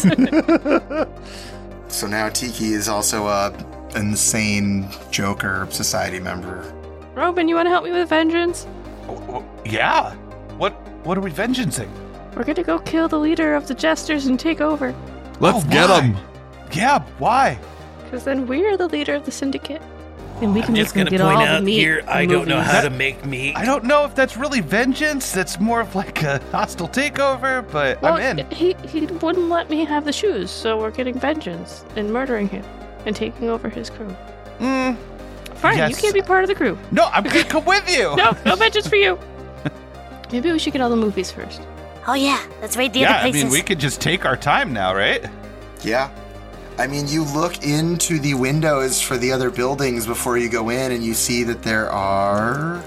So now Tiki is also a insane Joker Society member. Robin, you want to help me with vengeance? Yeah. What are we vengeancing? We're gonna go kill the leader of the jesters and take over. Let's Oh, get why? him. Yeah, why? Because then we're the leader of the syndicate. And we can I'm just just going to get all point the out meat. here, I and don't know movies. how to make meat. I don't know if that's really vengeance. That's more of like a hostile takeover, but Well, I'm in. He wouldn't let me have the shoes, so we're getting vengeance and murdering him and taking over his crew. Fine, yes. you can't be part of the crew. No, I'm going to come with you. No vengeance for you. Maybe we should get all the movies first. Oh yeah, let's raid the Yeah, other I places. mean, we could just take our time now, right? Yeah. I mean, you look into the windows for the other buildings before you go in, and you see that there are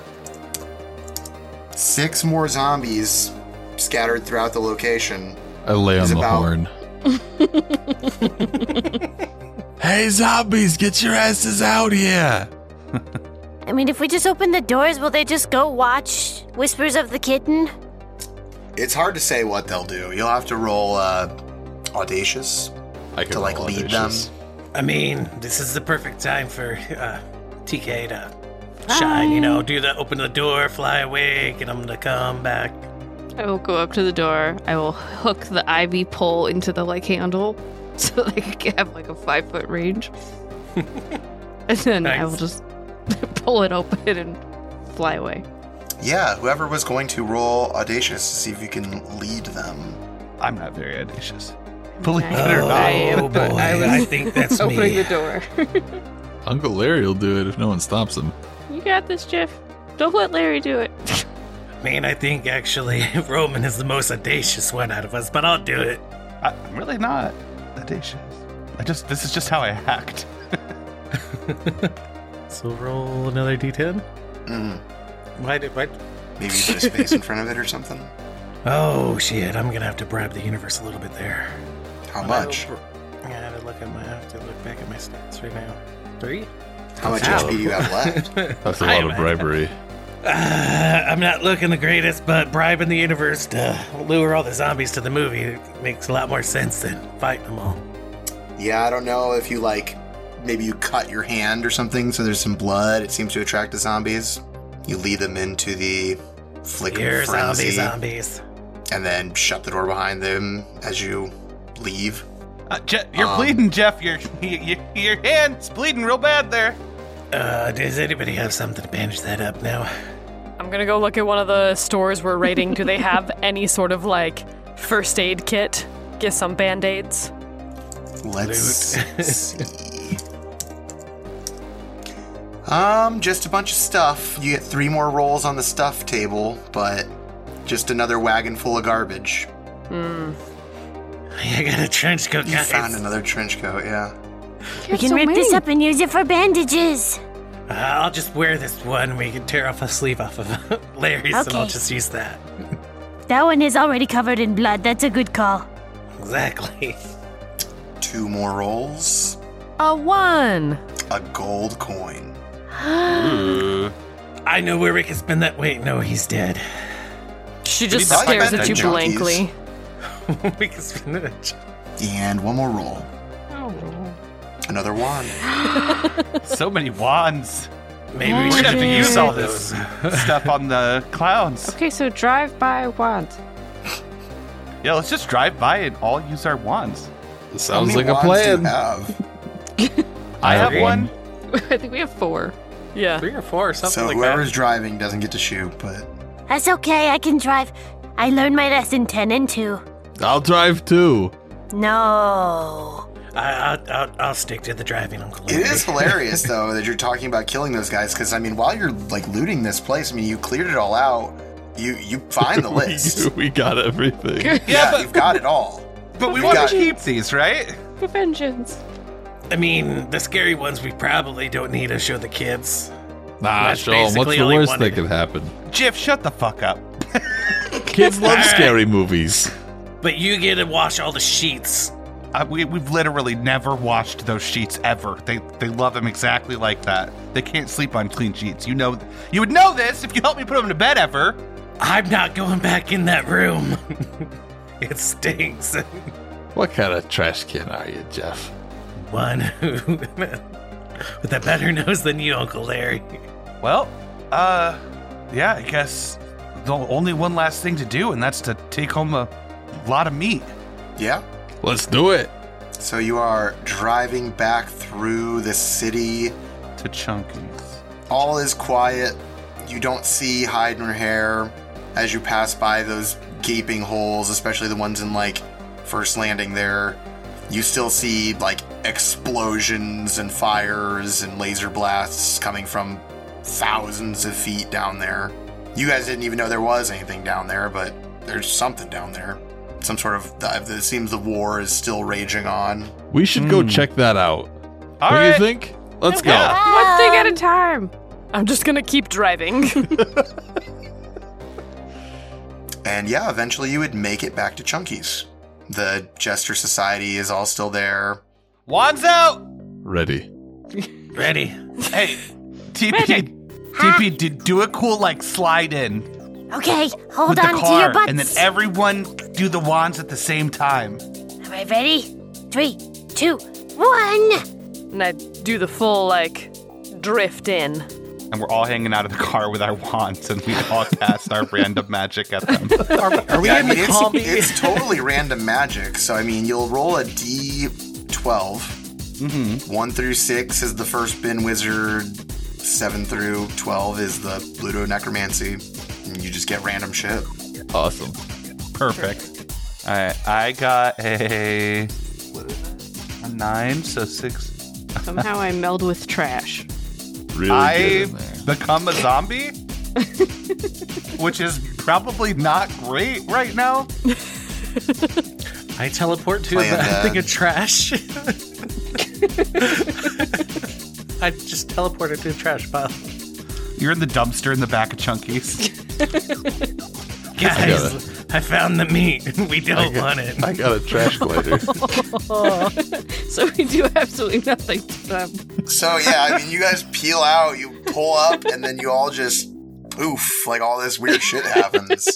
6 more zombies scattered throughout the location. I lay on He's the about- horn. Hey, zombies, get your asses out here. I mean, if we just open the doors, will they just go watch Whispers of the Kitten? It's hard to say what they'll do. You'll have to roll Audacious I can to, like, roll lead audacious. them. I mean, this is the perfect time for TK to shine, you know, open the door, fly away, get them to come back. I will go up to the door. I will hook the ivy pole into the handle so they can have a 5-foot range. And then I will Nice. just pull it open and fly away. Yeah, whoever was going to roll Audacious to see if you can lead them. I'm not very audacious. Believe it I or not. I am. Oh, boy, I was I think that's opening me. the door. Uncle Larry will do it if no one stops him. You got this, Jeff. Don't let Larry do it. I mean, I think actually Roman is the most audacious one out of us, but I'll do it. I'm really not audacious. This is just how I act. So roll another d10. Why? Maybe you put a space in front of it or something. Oh shit! I'm gonna have to bribe the universe a little bit there. How much? I have to look back at my stats right now. 3. How much Ow. HP do you have left? That's a lot of bribery. I'm not looking the greatest, but bribing the universe to lure all the zombies to the movie makes a lot more sense than fighting them all. Yeah, I don't know if you maybe you cut your hand or something so there's some blood. It seems to attract the zombies. You lead them into the flicker Here, frenzy zombies. and then shut the door behind them as you leave. You're bleeding, Jeff. Your hand's bleeding real bad there. Does anybody have something to bandage that up now? I'm gonna go look at one of the stores we're raiding. Do they have any sort of first aid kit? Get some band-aids. Let's see. Just a bunch of stuff. You get 3 more rolls on the stuff table, but just another wagon full of garbage. I got a trench coat, You guys. found another trench coat, yeah. We can rip this up and use it for bandages. I'll just wear this one. We can tear off a sleeve off of Larry's, and I'll Okay. just use that. That one is already covered in blood. That's a good call. Exactly. 2 more rolls. A 1. A gold coin. I know where we can spend that. Wait, no, he's dead. She just thought you stares meant at you the junkies. blankly. We can spend it. And 1 more roll. Another wand. So many wands. Maybe we We're should gonna have to use all those. this stuff on the clowns. Okay, so drive by wands. Yeah, let's just drive by and all use our wands. Sounds How like many a wands do you plan. have? I have one. I think we have 4. Yeah. 3 or 4 or something So like whoever's driving doesn't get to shoot, but That's okay. I can drive. I learned my lesson 10 and 2. I'll drive too. No. I'll stick to the driving, Uncle it Larry. is hilarious though that you're talking about killing those guys because I mean while you're looting this place, I mean you cleared it all out. You find the list. We got everything. Yeah, you've got it all. But we We want got- to keep these, right? For vengeance. I mean, the scary ones we probably don't need to show the kids. Nah, That's show 'em. What's basically the all he worst that wanted. could happen? Jiff, shut the fuck up. Kids love scary movies. But you get to wash all the sheets. We've literally never washed those sheets ever. They love them exactly like that. They can't sleep on clean sheets. You would know this if you helped me put them to bed ever. I'm not going back in that room. It stinks. What kind of trash can are you, Jeff? One who with a better nose than you, Uncle Larry. Well, yeah, I guess the only one last thing to do, and that's to take home a lot of meat. Yeah. Let's do it. So you are driving back through the city. To Chunkies. All is quiet. You don't see hide nor hair as you pass by those gaping holes, especially the ones in First Landing there. You still see explosions and fires and laser blasts coming from thousands of feet down there. You guys didn't even know there was anything down there, but there's something down there. Some sort of, it seems the war is still raging on. We should go check that out. All what do right. you think? Let's go. One thing at a time. I'm just gonna keep driving. And yeah, eventually you would make it back to Chunky's. The Jester Society is all still there. Wands out! Ready. Ready? Hey, TP, do a cool slide in Okay, hold with on the to your car, butts. and then everyone do the wands at the same time. All right, ready? 3, 2, 1. And I do the full, drift in. And we're all hanging out of the car with our wands, and we all cast our random magic at them. Are we in the combi? It's totally random magic. So, I mean, you'll roll a D12. 1 through 6 is the first bin wizard. 7 through 12 is the Ludo Necromancy. And you just get random shit. Awesome. Perfect. All right, I got a 9, so 6. Somehow I meld with trash. Really good I in there. become a zombie, which is probably not great right now. I teleport to Playing a dead. thing of trash. I just teleported to a trash pile. You're in the dumpster in the back of Chunky's. Guys, I found the meat. We don't want it. I got a trash glider. So we do absolutely nothing to them. So, yeah, I mean, you guys peel out, you pull up, and then you all just poof. All this weird shit happens.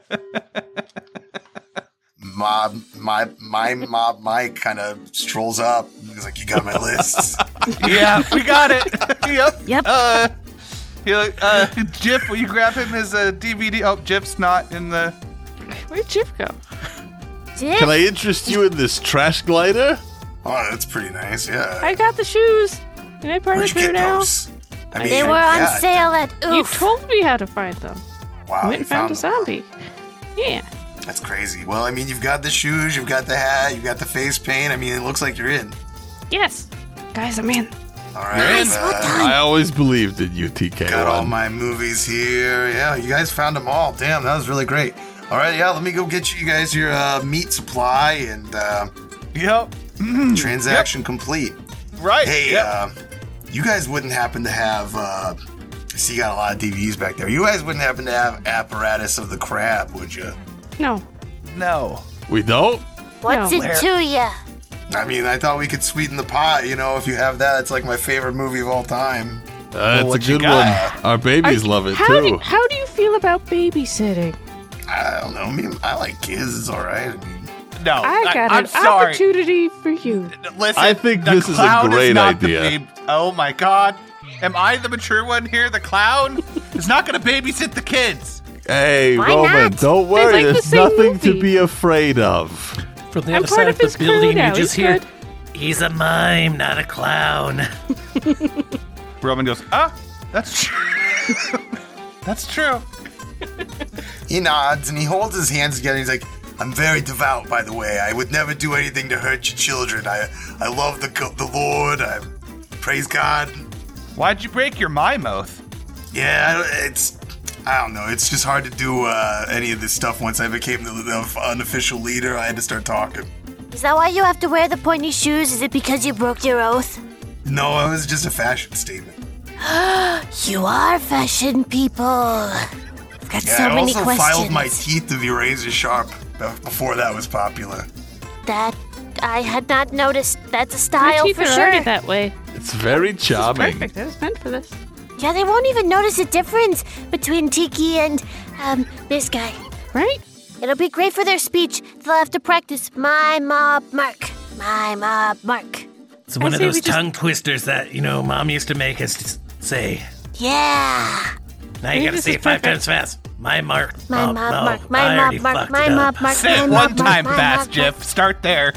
Mob Mike kind of strolls up. He's like, you got my list. Yeah, we got it. Yep. Yep. Jiff, will you grab him his DVD? Oh, Jiff's not in the... Where'd Chip go? Can I interest you in this trash glider? Oh, that's pretty nice. Yeah. I got the shoes. Can I part Where'd of you the get now? those? I mean, They were on yeah, sale at You Oof. told me how to find them. Wow, I went you and found a them. zombie. Yeah. That's crazy. Well, I mean, you've got the shoes, you've got the hat, you've got the face paint. I mean, it looks like you're in. Yes. Guys, I'm in. All right. I always believed in you, TK1. Got all my movies here. Yeah, you guys found them all. Damn, that was really great. All right, yeah, let me go get you guys your meat supply and Yep. transaction complete. Right. Hey, yep. you guys wouldn't happen to have, I see you got a lot of DVDs back there. You guys wouldn't happen to have Apparatus of the Crab, would you? No. No. We don't? What's No. it to ya? I mean, I thought we could sweeten the pot. You know, if you have that, it's like my favorite movie of all time. It's a what you good got? one. Our babies love it, how too. how do you feel about babysitting? I don't know. I mean, I like kids. It's all right. I mean, No. I got I'm an sorry. opportunity for you. Listen, I think the this is a clown great not the idea. Oh my god. Am I the mature one here? The clown is not going to babysit the kids. Hey, Why Roman, not? don't They worry. like the There's same nothing to movie. be afraid of. From the I'm other part side of of the his crew building, now. you just He's hear, good. he's a mime, not a clown. Roman goes, that's true. That's true. he nods and he holds his hands together. He's like, I'm very devout, by the way. I would never do anything to hurt your children. I love the Lord. I praise God. Why'd you break your mime oath? Yeah, I don't know. It's just hard to do any of this stuff once I became the unofficial leader. I had to start talking. Is that why you have to wear the pointy shoes? Is it because you broke your oath? No, it was just a fashion statement. You are fashion people. I've got Yeah, so I many also questions. filed my teeth to be razor sharp before that was popular. That I had not noticed. That's a My style teeth for are sure. already that way. It's very charming. Perfect. I was meant for this. Yeah, they won't even notice a difference between Tiki and this guy. Right? It'll be great for their speech. They'll have to practice my mob mark. My mob mark. It's one I of say those we just- tongue twisters that, Mom used to make us say. Yeah. Now Maybe you gotta this say is it 5 perfect. times fast. My mark. My Oh, mob no, mark. I My already mob mark. fucked My it up. mob mark. Say my it mob one mark, time my fast, mob mark. Jeff. Start there.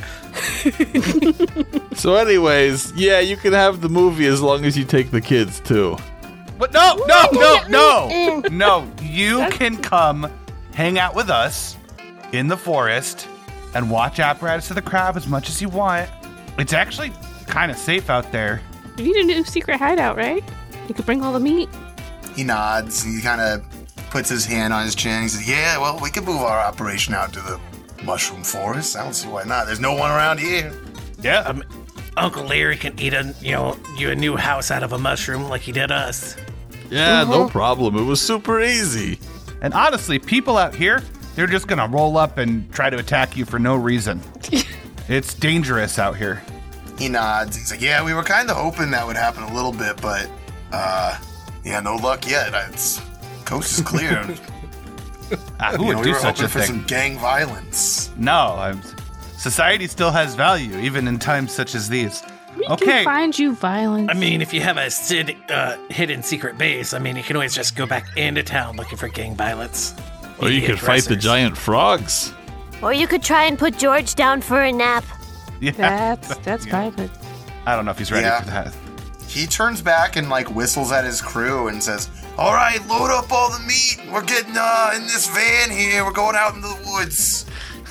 So, anyways, yeah, you can have the movie as long as you take the kids, too. But no. No, you can come hang out with us in the forest and watch Apparatus of the Crab as much as you want. It's actually kind of safe out there. You need a new secret hideout, right? You could bring all the meat. He nods. He kind of puts his hand on his chin. He says, yeah, well, we could move our operation out to the mushroom forest. I don't see why not. There's no one around here. Yeah. Uncle Larry can eat you a new house out of a mushroom like he did us. Yeah, no problem. It was super easy. And honestly, people out here, they're just going to roll up and try to attack you for no reason. It's dangerous out here. He nods. He's like, yeah, we were kind of hoping that would happen a little bit, but, yeah, no luck yet. Coast is clear. Who would we do were such hoping a for thing? some gang violence. No, society still has value, even in times such as these. We Okay. can find you violence. I mean, if you have a hidden secret base, you can always just go back into town looking for gang violence. Or you Idiot could fight the dressers. giant frogs. Or you could try and put George down for a nap. Yeah. That's private. I don't know if he's ready Yeah. for that. He turns back and, whistles at his crew and says, all right, load up all the meat. We're getting in this van here. We're going out into the woods.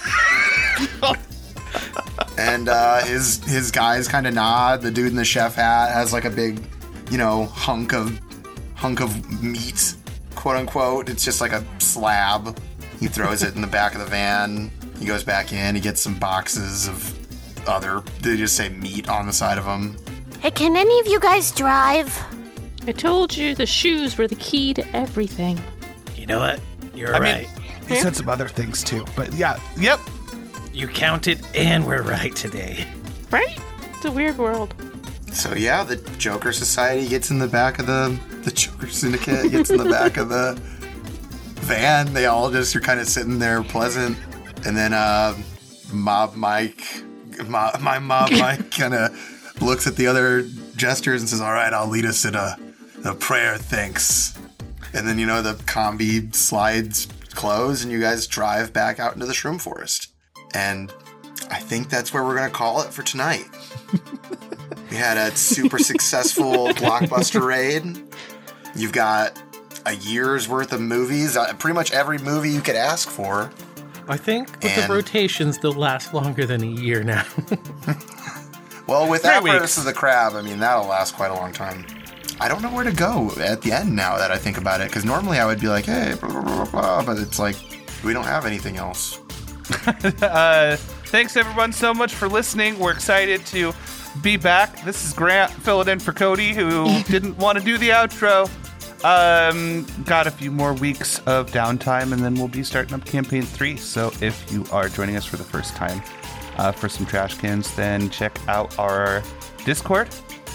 And his guys kind of nod. The dude in the chef hat has a big, hunk of meat, quote unquote. It's just like a slab. He throws it in the back of the van. He goes back in. He gets some boxes of they just say meat on the side of them. Hey, can any of you guys drive? I told you the shoes were the key to everything. You know what? You're I right. mean, he said some other things too, but yeah, yep. You counted, and we're right today. Right? It's a weird world. So yeah, the Joker Society gets in the back of the Joker Syndicate gets in the back of the van. They all just are kind of sitting there pleasant, and then Mob Mike kind of looks at the other jesters and says, "All right, I'll lead us in a prayer, thanks." And then the combi slides close, and you guys drive back out into the shroom forest. And I think that's where we're going to call it for tonight. We had a super successful blockbuster raid. You've got a year's worth of movies, pretty much every movie you could ask for. I think with the rotations, they'll last longer than a year now. Well, with 3 Apparatus weeks. of the Crab, I mean, that'll last quite a long time. I don't know where to go at the end now that I think about it, because normally I would be like, hey, blah, blah, blah, blah, but it's like, we don't have anything else. Thanks everyone so much for listening. We're excited to be back. This is Grant filling in for Cody, who didn't want to do the outro. Got a few more weeks of downtime, and then we'll be starting up campaign 3. So if you are joining us for the first time for some trash cans, then check out our Discord,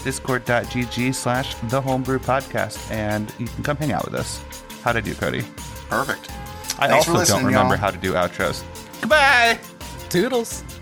discord.gg/thehomebrewpodcast, and you can come hang out with us. How'd I do, Cody? Perfect. I Thanks for also listening, don't remember y'all. how to do outros. Goodbye! Toodles.